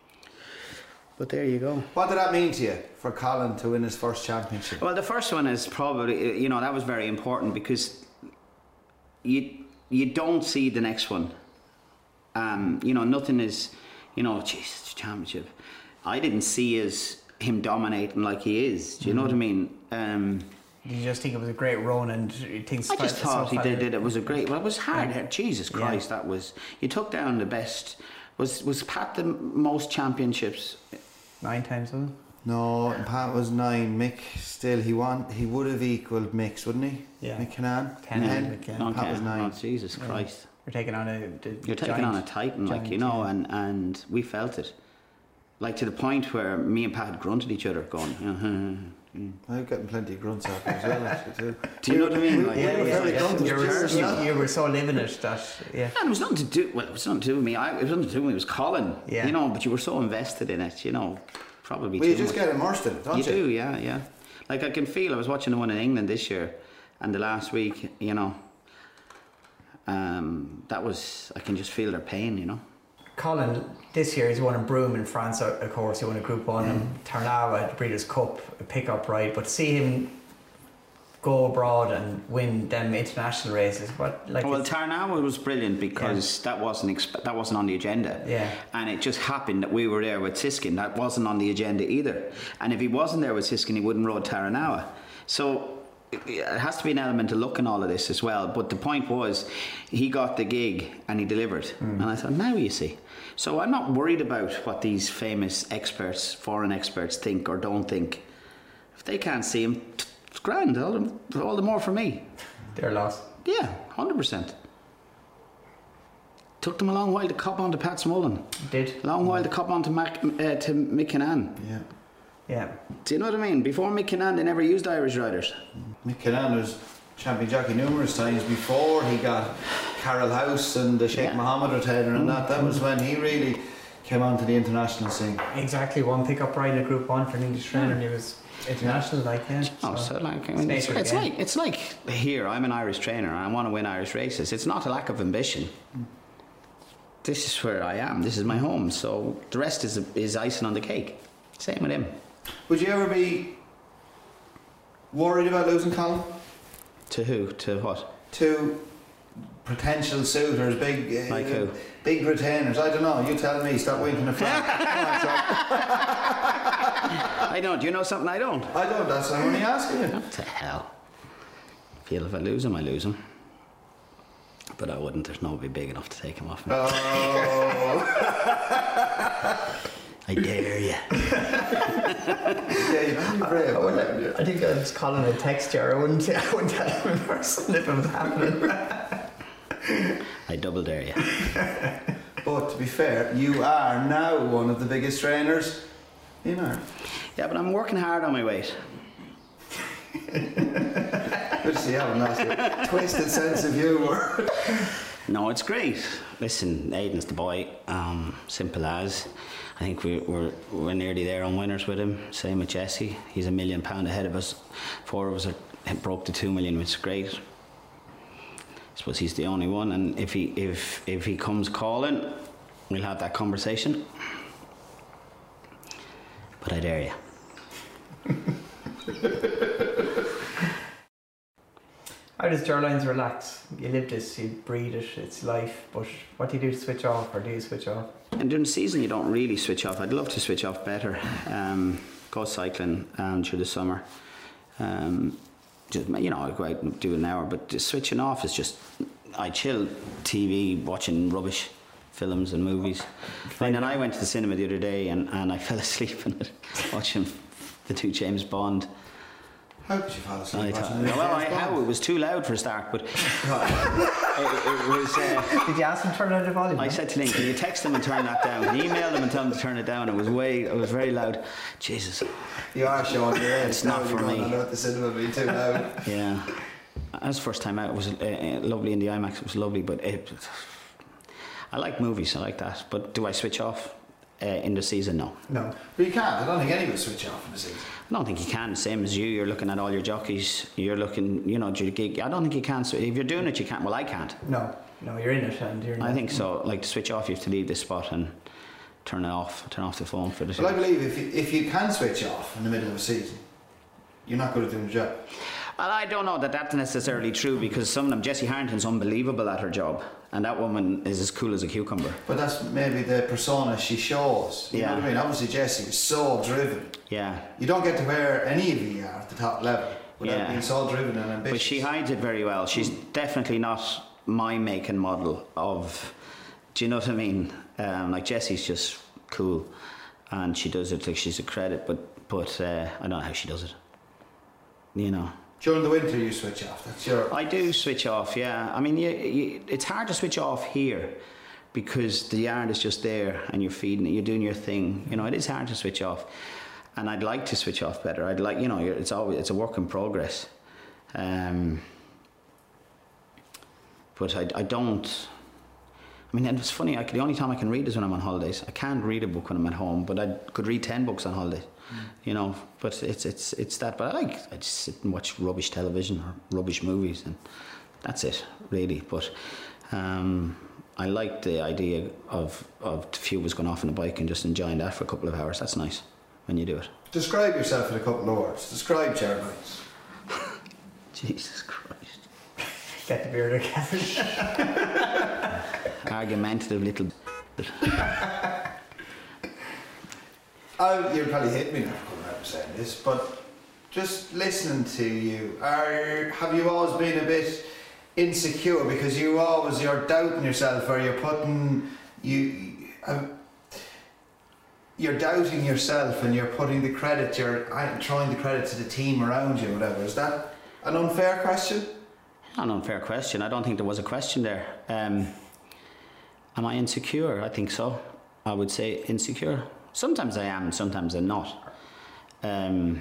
But there you go. What did that mean to you for Colin to win his first championship? Well, the first one is probably, you know, that was very important because you you don't see the next one. Um, you know, nothing is, you know, Jesus, championship. I didn't see as him dominating like he is. Do you mm. know what I mean? Um, Did you just think it was a great run and things? I just thought so he did, did. It was a great. Well, it was hard. Yeah. Jesus Christ, yeah. that was. You took down the best. Was was Pat the most championships? Nine times, wasn't it? No, Pat was nine. Mick still he won. He would have equalled Mick's, wouldn't he? Yeah. Mick Canaan. Ten. Ten. Mick, yeah. Okay. Pat was nine. Oh, Jesus yeah. Christ. You're taking on a. You're taking giant, on a titan, like giant, you know, yeah. and and we felt it, like to the point where me and Pat grunted each other, going. Uh-huh. I'm getting plenty of grunts out as well, actually too. Do you know what I mean? Like, yeah, we were yeah, very yeah. grunty You, were, players, you, yeah. you were so living it that yeah. And it was nothing to do. Well, it was nothing to do with me. I, it was nothing to do with me. It was Colin. Yeah. You know, but you were so invested in it. You know, probably. Well, too you just much. get immersed in it, don't you? You do, yeah, yeah. Like I can feel. I was watching the one in England this year, and the last week, you know. Um, that was. I can just feel their pain. You know. Colin, this year he's won in Broome in France, of course. He won a Group One in Tarnawa at the Breeders' Cup, a pick-up ride. But to see him go abroad and win them international races, what like? Well, Tarnawa was brilliant because yeah. that wasn't exp- that wasn't on the agenda. Yeah. And it just happened that we were there with Siskin. That wasn't on the agenda either. And if he wasn't there with Siskin, he wouldn't rode Tarnawa. So it has to be an element to look in all of this as well. But the point was, he got the gig and he delivered. Mm. And I thought, now you see. So I'm not worried about what these famous experts, foreign experts, think or don't think. If they can't see him, it's grand. All the, all the more for me. Their loss. Yeah, one hundred percent. Took them a long while to cop on to Pat Smullen. Did. A long while to cop on to, Mac, uh, to Mick Canaan. Yeah. Yeah. Do you know what I mean? Before Mick Canaan, they never used Irish riders. Mick Canaan was champion jockey numerous times before he got Carroll House and the Sheikh Yeah. Mohammed retainer and that. That was when he really came onto the international scene. Exactly, one pick-up ride in a Group One for an English trainer, and he was international, like yeah. Oh, so, so like, I mean, it's, it's like it's like here. I'm an Irish trainer. And I want to win Irish races. It's not a lack of ambition. Mm. This is where I am. This is my home. So the rest is is icing on the cake. Same with him. Would you ever be worried about losing Colin? To who? To what? To potential suitors, big, uh, like who? Big retainers. I don't know. You tell me. Stop winking the flag. I don't. Do you know something I don't? I don't. That's why I'm only asking you. What the hell? Feel if I lose him, I lose him. But I wouldn't. There's nobody big enough to take him off me. Oh. I dare you. Yeah, you can be brave. I, wouldn't, I think I was calling a text here. I wouldn't, I wouldn't tell him in person if it was happening. I I double dare you. But to be fair, you are now one of the biggest trainers in Ireland. Yeah, but I'm working hard on my weight. Good to see you having that twisted sense of humour. No, it's great. Listen, Aidan's the boy. Um, simple as. I think we, we're we're nearly there on winners with him. Same with Jesse. He's a million pound ahead of us. Four of us are broke to two million, which is great. I suppose he's the only one, and if he if if he comes calling, we'll have that conversation. But I dare you. How does Gerlines relax? You live this, you breathe it, it's life, but what do you do to switch off, or do you switch off? And during the season you don't really switch off. I'd love to switch off better. Um, go cycling um, through the summer. Um, just, you know, I go out and do an hour, but just switching off is just, I chill T V watching rubbish films and movies. And then I went to the cinema the other day and, and I fell asleep in it, watching the two James Bond. How could you fall asleep I watching thought, the well, I, James how Bond? it was too loud for a start, but it, it was. Uh, Did you ask him to turn down the volume? I said to Lynn, "Can you text them and turn that down? Can you email them and tell them to turn it down?" It was way, it was very loud. Jesus. You are showing your age. It's not now, for you're me. going on at the cinema being too loud. Yeah, that was the first time out. It was uh, uh, lovely in the IMAX. It was lovely, but it, I like movies. I like that. But do I switch off uh, in the season? No. No. But you can't. I don't think anyone switch off in the season. I don't think you can. Same as you. You're looking at all your jockeys. You're looking, you know, your gig. I don't think you can. So if you're doing it, you can't. Well, I can't. No, no, you're in it and you're in I it. think so. Like to switch off, you have to leave this spot and turn it off. Turn off the phone for the. Well, I believe if you, if you can switch off in the middle of a season, you're not good at doing the job. Well, I don't know that that's necessarily true because some of them, Jessie Harrington's unbelievable at her job, and that woman is as cool as a cucumber. But that's maybe the persona she shows. You Yeah. know what I mean? Obviously, Jessie was so driven. Yeah. You don't get to where any of you are at the top level without Yeah. being so driven and ambitious. But she hides it very well. She's definitely not my make and model of. Do you know what I mean? Um, like Jessie's just cool, and she does it like she's a credit. But but uh, I don't know how she does it. You know. During the winter, you switch off. That's your. I do switch off, yeah. I mean, you, you, it's hard to switch off here because the yard is just there and you're feeding it, you're doing your thing. You know, it is hard to switch off, and I'd like to switch off better. I'd like, you know, you're, it's always it's a work in progress. Um, but I, I don't. I mean, and it's funny. I, the only time I can read is when I'm on holidays. I can't read a book when I'm at home, but I could read ten books on holidays. Mm. You know, but it's it's it's that. But I like I just sit and watch rubbish television or rubbish movies, and that's it really. But um, I like the idea of of the few of us going off on a bike and just enjoying that for a couple of hours. That's nice when you do it. Describe yourself in a couple of words. Describe Gerlines. Jesus Christ! Get the beard again. Argumentative little. Oh, you'll probably hate me now for coming out and saying this, but just listening to you, are have you always been a bit insecure because you always you're doubting yourself, or you're putting you uh, you're doubting yourself and you're putting the credit, you're throwing the credit to the team around you, whatever. Is that an unfair question? An unfair question. I don't think there was a question there. Um, am I insecure? I think so. I would say insecure. Sometimes I am, and sometimes I'm not. Um,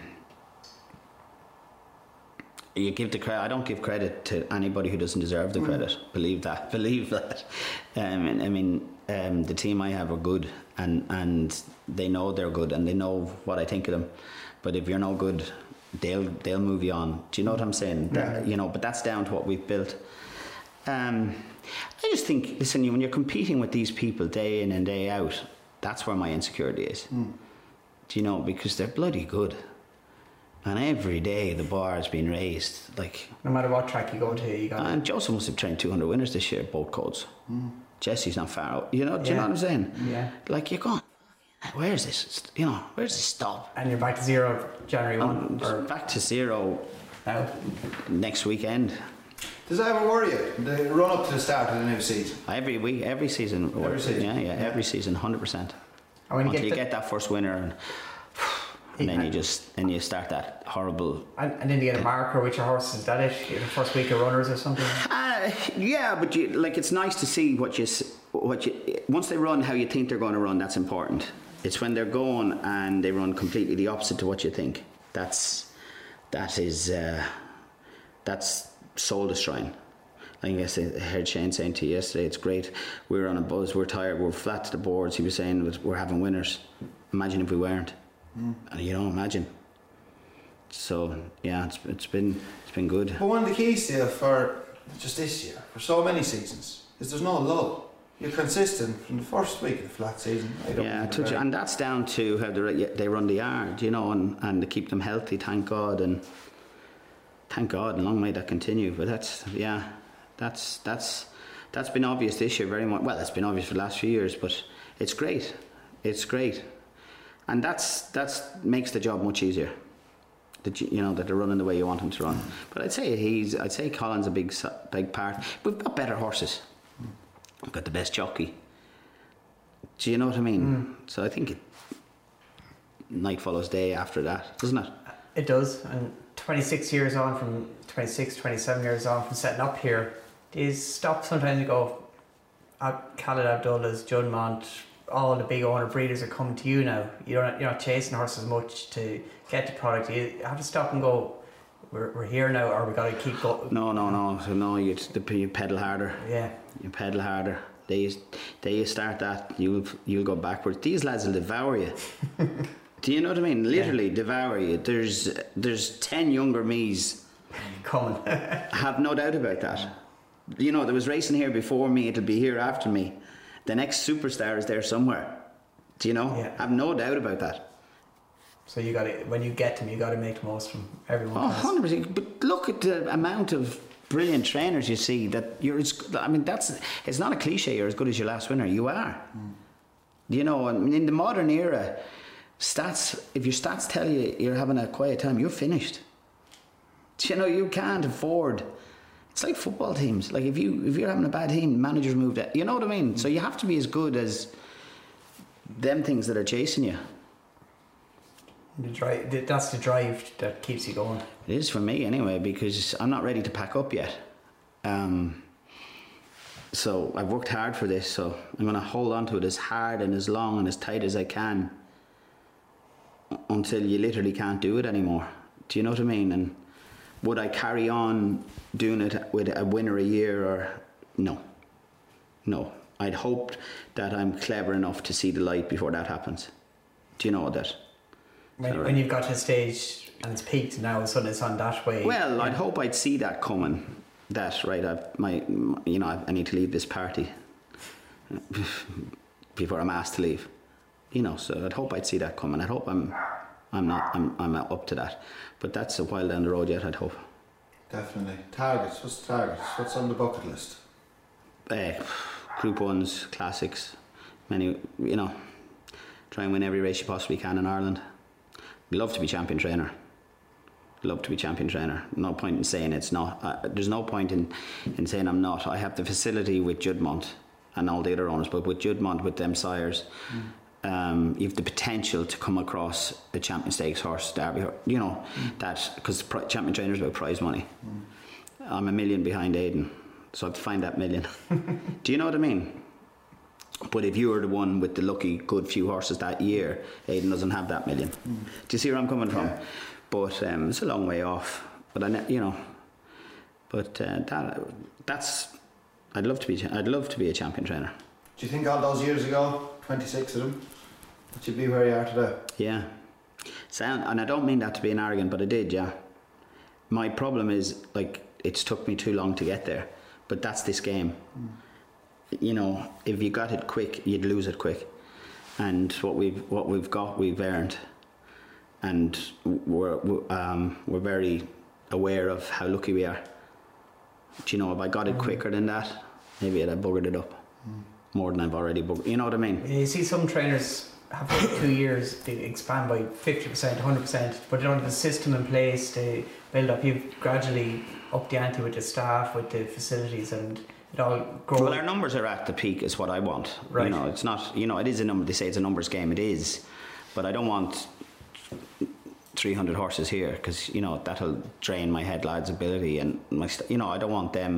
you give the credit. I don't give credit to anybody who doesn't deserve the mm. credit. Believe that. Believe that. Um, and, I mean, um, the team I have are good, and and they know they're good, and they know what I think of them. But if you're no good, they'll they'll move you on. Do you know what I'm saying? Yeah. That, you know, but that's down to what we've built. Um, I just think, listen, when you're competing with these people day in and day out, that's where my insecurity is. Mm. Do you know? Because they're bloody good, and every day the bar has been raised. Like no matter what track you go to, you got. And Joseph must have trained two hundred winners this year, both codes. Mm. Jesse's not far out. You know? Do yeah. you know what I'm saying? Yeah. Like you're going, where's this? You know, where's this stop? And you're back to zero January one. Or back to zero now. Next weekend. Does that ever worry you? The run up to the start of the new season? Every week, every season. Every season. Yeah, yeah, yeah. every season, one hundred percent. And when you Until get, you get that first winner, and, and then you just and you start that horrible. And, and then you get a marker with your horse. Is that it? You're the first week of runners or something? Ah, Yeah, yeah, but you, like it's nice to see what you what you once they run how you think they're going to run. That's important. It's when they're going and they run completely the opposite to what you think. That's that is uh, that's soul destroying. I guess I heard Shane saying to you yesterday, it's great. We were on a buzz, we're tired, we're flat to the boards. He was saying we're having winners. Imagine if we weren't. Mm. You know, imagine. So yeah, it's it's been it's been good. But one of the keys to for just this year, for so many seasons, is there's no lull. You're consistent from the first week of the flat season. I don't yeah, to, and that's down to how they they run the yard, you know, and and to keep them healthy. Thank God, and thank God, and long may that continue. But that's yeah. That's that's that's been obvious this year very much. Well, it's been obvious for the last few years, but it's great. It's great, and that's that's makes the job much easier. That you, you know that they're running the way you want them to run. But I'd say he's I'd say Colin's a big big part. We've got better horses. We've got the best jockey. Do you know what I mean? Mm. So I think it, night follows day after that, doesn't it? It does. And twenty-six years on from twenty-six, twenty-seven years on from setting up here. Do you stop sometimes and go, Khaled Abdullah's, Juddmonte, all the big owner breeders are coming to you now. You're not, you're not chasing horses much to get the product. You have to stop and go, we're, we're here now, or we got to keep going. No, no, no. So no, you, you pedal harder. Yeah. You pedal harder. They, they you start that, you'll, you'll go backwards. These lads will devour you. Do you know what I mean? Literally yeah. devour you. There's, there's ten younger me's coming. Have no doubt about that. You know, there was racing here before me, it'll be here after me. The next superstar is there somewhere. Do you know? Yeah. I've no doubt about that. So you got to, when you get them, you got to make the most from everyone. Oh, one hundred percent. But look at the amount of brilliant trainers you see that you're as, I mean, that's, it's not a cliche, you're as good as your last winner. You are. Mm. You know, and in the modern era, stats, if your stats tell you you're having a quiet time, you're finished. You know, you can't afford. It's like football teams. Like if you if you're having a bad team, managers moved it. You know what I mean? So you have to be as good as them things that are chasing you. The drive, that's the drive that keeps you going. It is for me anyway, because I'm not ready to pack up yet. Um, so I've worked hard for this, so I'm going to hold on to it as hard and as long and as tight as I can until you literally can't do it anymore. Do you know what I mean? And would I carry on doing it with a winner a year or no? No. I'd hoped that I'm clever enough to see the light before that happens. Do you know that? When, right? When you've got to a stage and it's peaked now, and suddenly it's on that way. Well, yeah. I'd hope I'd see that coming. That right, I've my, you know, I need to leave this party before I'm asked to leave. You know, so I'd hope I'd see that coming. I'd hope I'm, I'm not, I'm, I'm up to that. But that's a while down the road yet, I'd hope. Definitely. Targets. What's the targets? What's on the bucket list? Uh, group ones, classics, many. You know, try and win every race you possibly can in Ireland. Love to be champion trainer. Love to be champion trainer. No point in saying it's not. Uh, there's no point in, in saying I'm not. I have the facility with Juddmonte and all the other owners, but with Juddmonte, with them sires, mm. um, you have the potential to come across a champion stakes horse, Derby, you know, mm. that, because pri- champion trainers about prize money. Mm. I'm a million behind Aidan, so I have to find that million. Do you know what I mean? But if you were the one with the lucky good few horses that year, Aidan doesn't have that million. Mm. Do you see where I'm coming from? Yeah. But um, it's a long way off. But I, you know, but uh, that that's. I'd love to be. I'd love to be a champion trainer. Do you think all those years ago, twenty-six of them, that you'd be where you are today? Yeah. Sound, and I don't mean that to be an arrogant, but I did. Yeah. My problem is, like, it's took me too long to get there. But that's this game. Mm. You know, if you got it quick, you'd lose it quick. And what we've what we've got, we've earned. And we're um, we're very aware of how lucky we are. Do you know, if I got it quicker than that, maybe I'd have buggered it up mm. more than I've already buggered. You know what I mean? You see, some trainers have like two years, they expand by fifty percent, one hundred percent, but they don't have a system in place to build up. You've gradually upped the ante with the staff, with the facilities, and it all grows. Well, our numbers are at the peak, is what I want. Right. You know, it's not, you know, it is a number, they say it's a numbers game, it is. But I don't want three hundred horses here, because, you know, that'll drain my head lad's ability and my, st- you know, I don't want them.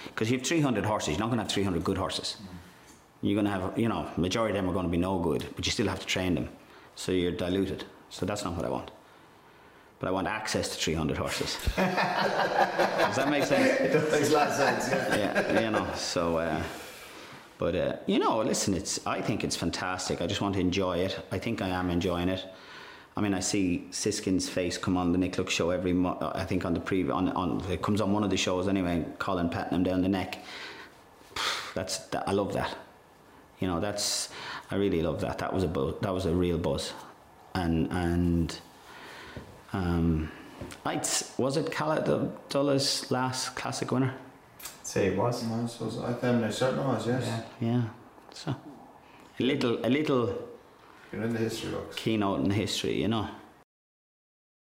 Because you have three hundred horses, you're not going to have three hundred good horses. Mm. You're going to have, you know, majority of them are going to be no good, but you still have to train them. So you're diluted. So that's not what I want. But I want access to three hundred horses. Does that make sense? It does make a lot of sense, yeah. Yeah, you know, so... Uh, But, uh, you know, listen, it's. I think it's fantastic. I just want to enjoy it. I think I am enjoying it. I mean, I see Siskin's face come on the Nick Luck show every month. I think on the pre on, on it comes on one of the shows anyway. Colin patting him down the neck. That's that, I love that. You know, that's I really love that. That was a buzz, that was a real buzz, and and um, I'd, was it Calla Dulla's last classic winner? Say it was. I suppose I think it certainly was, yes. Yeah. Yeah. So a little a little You're in the history books. keynote in history, you know.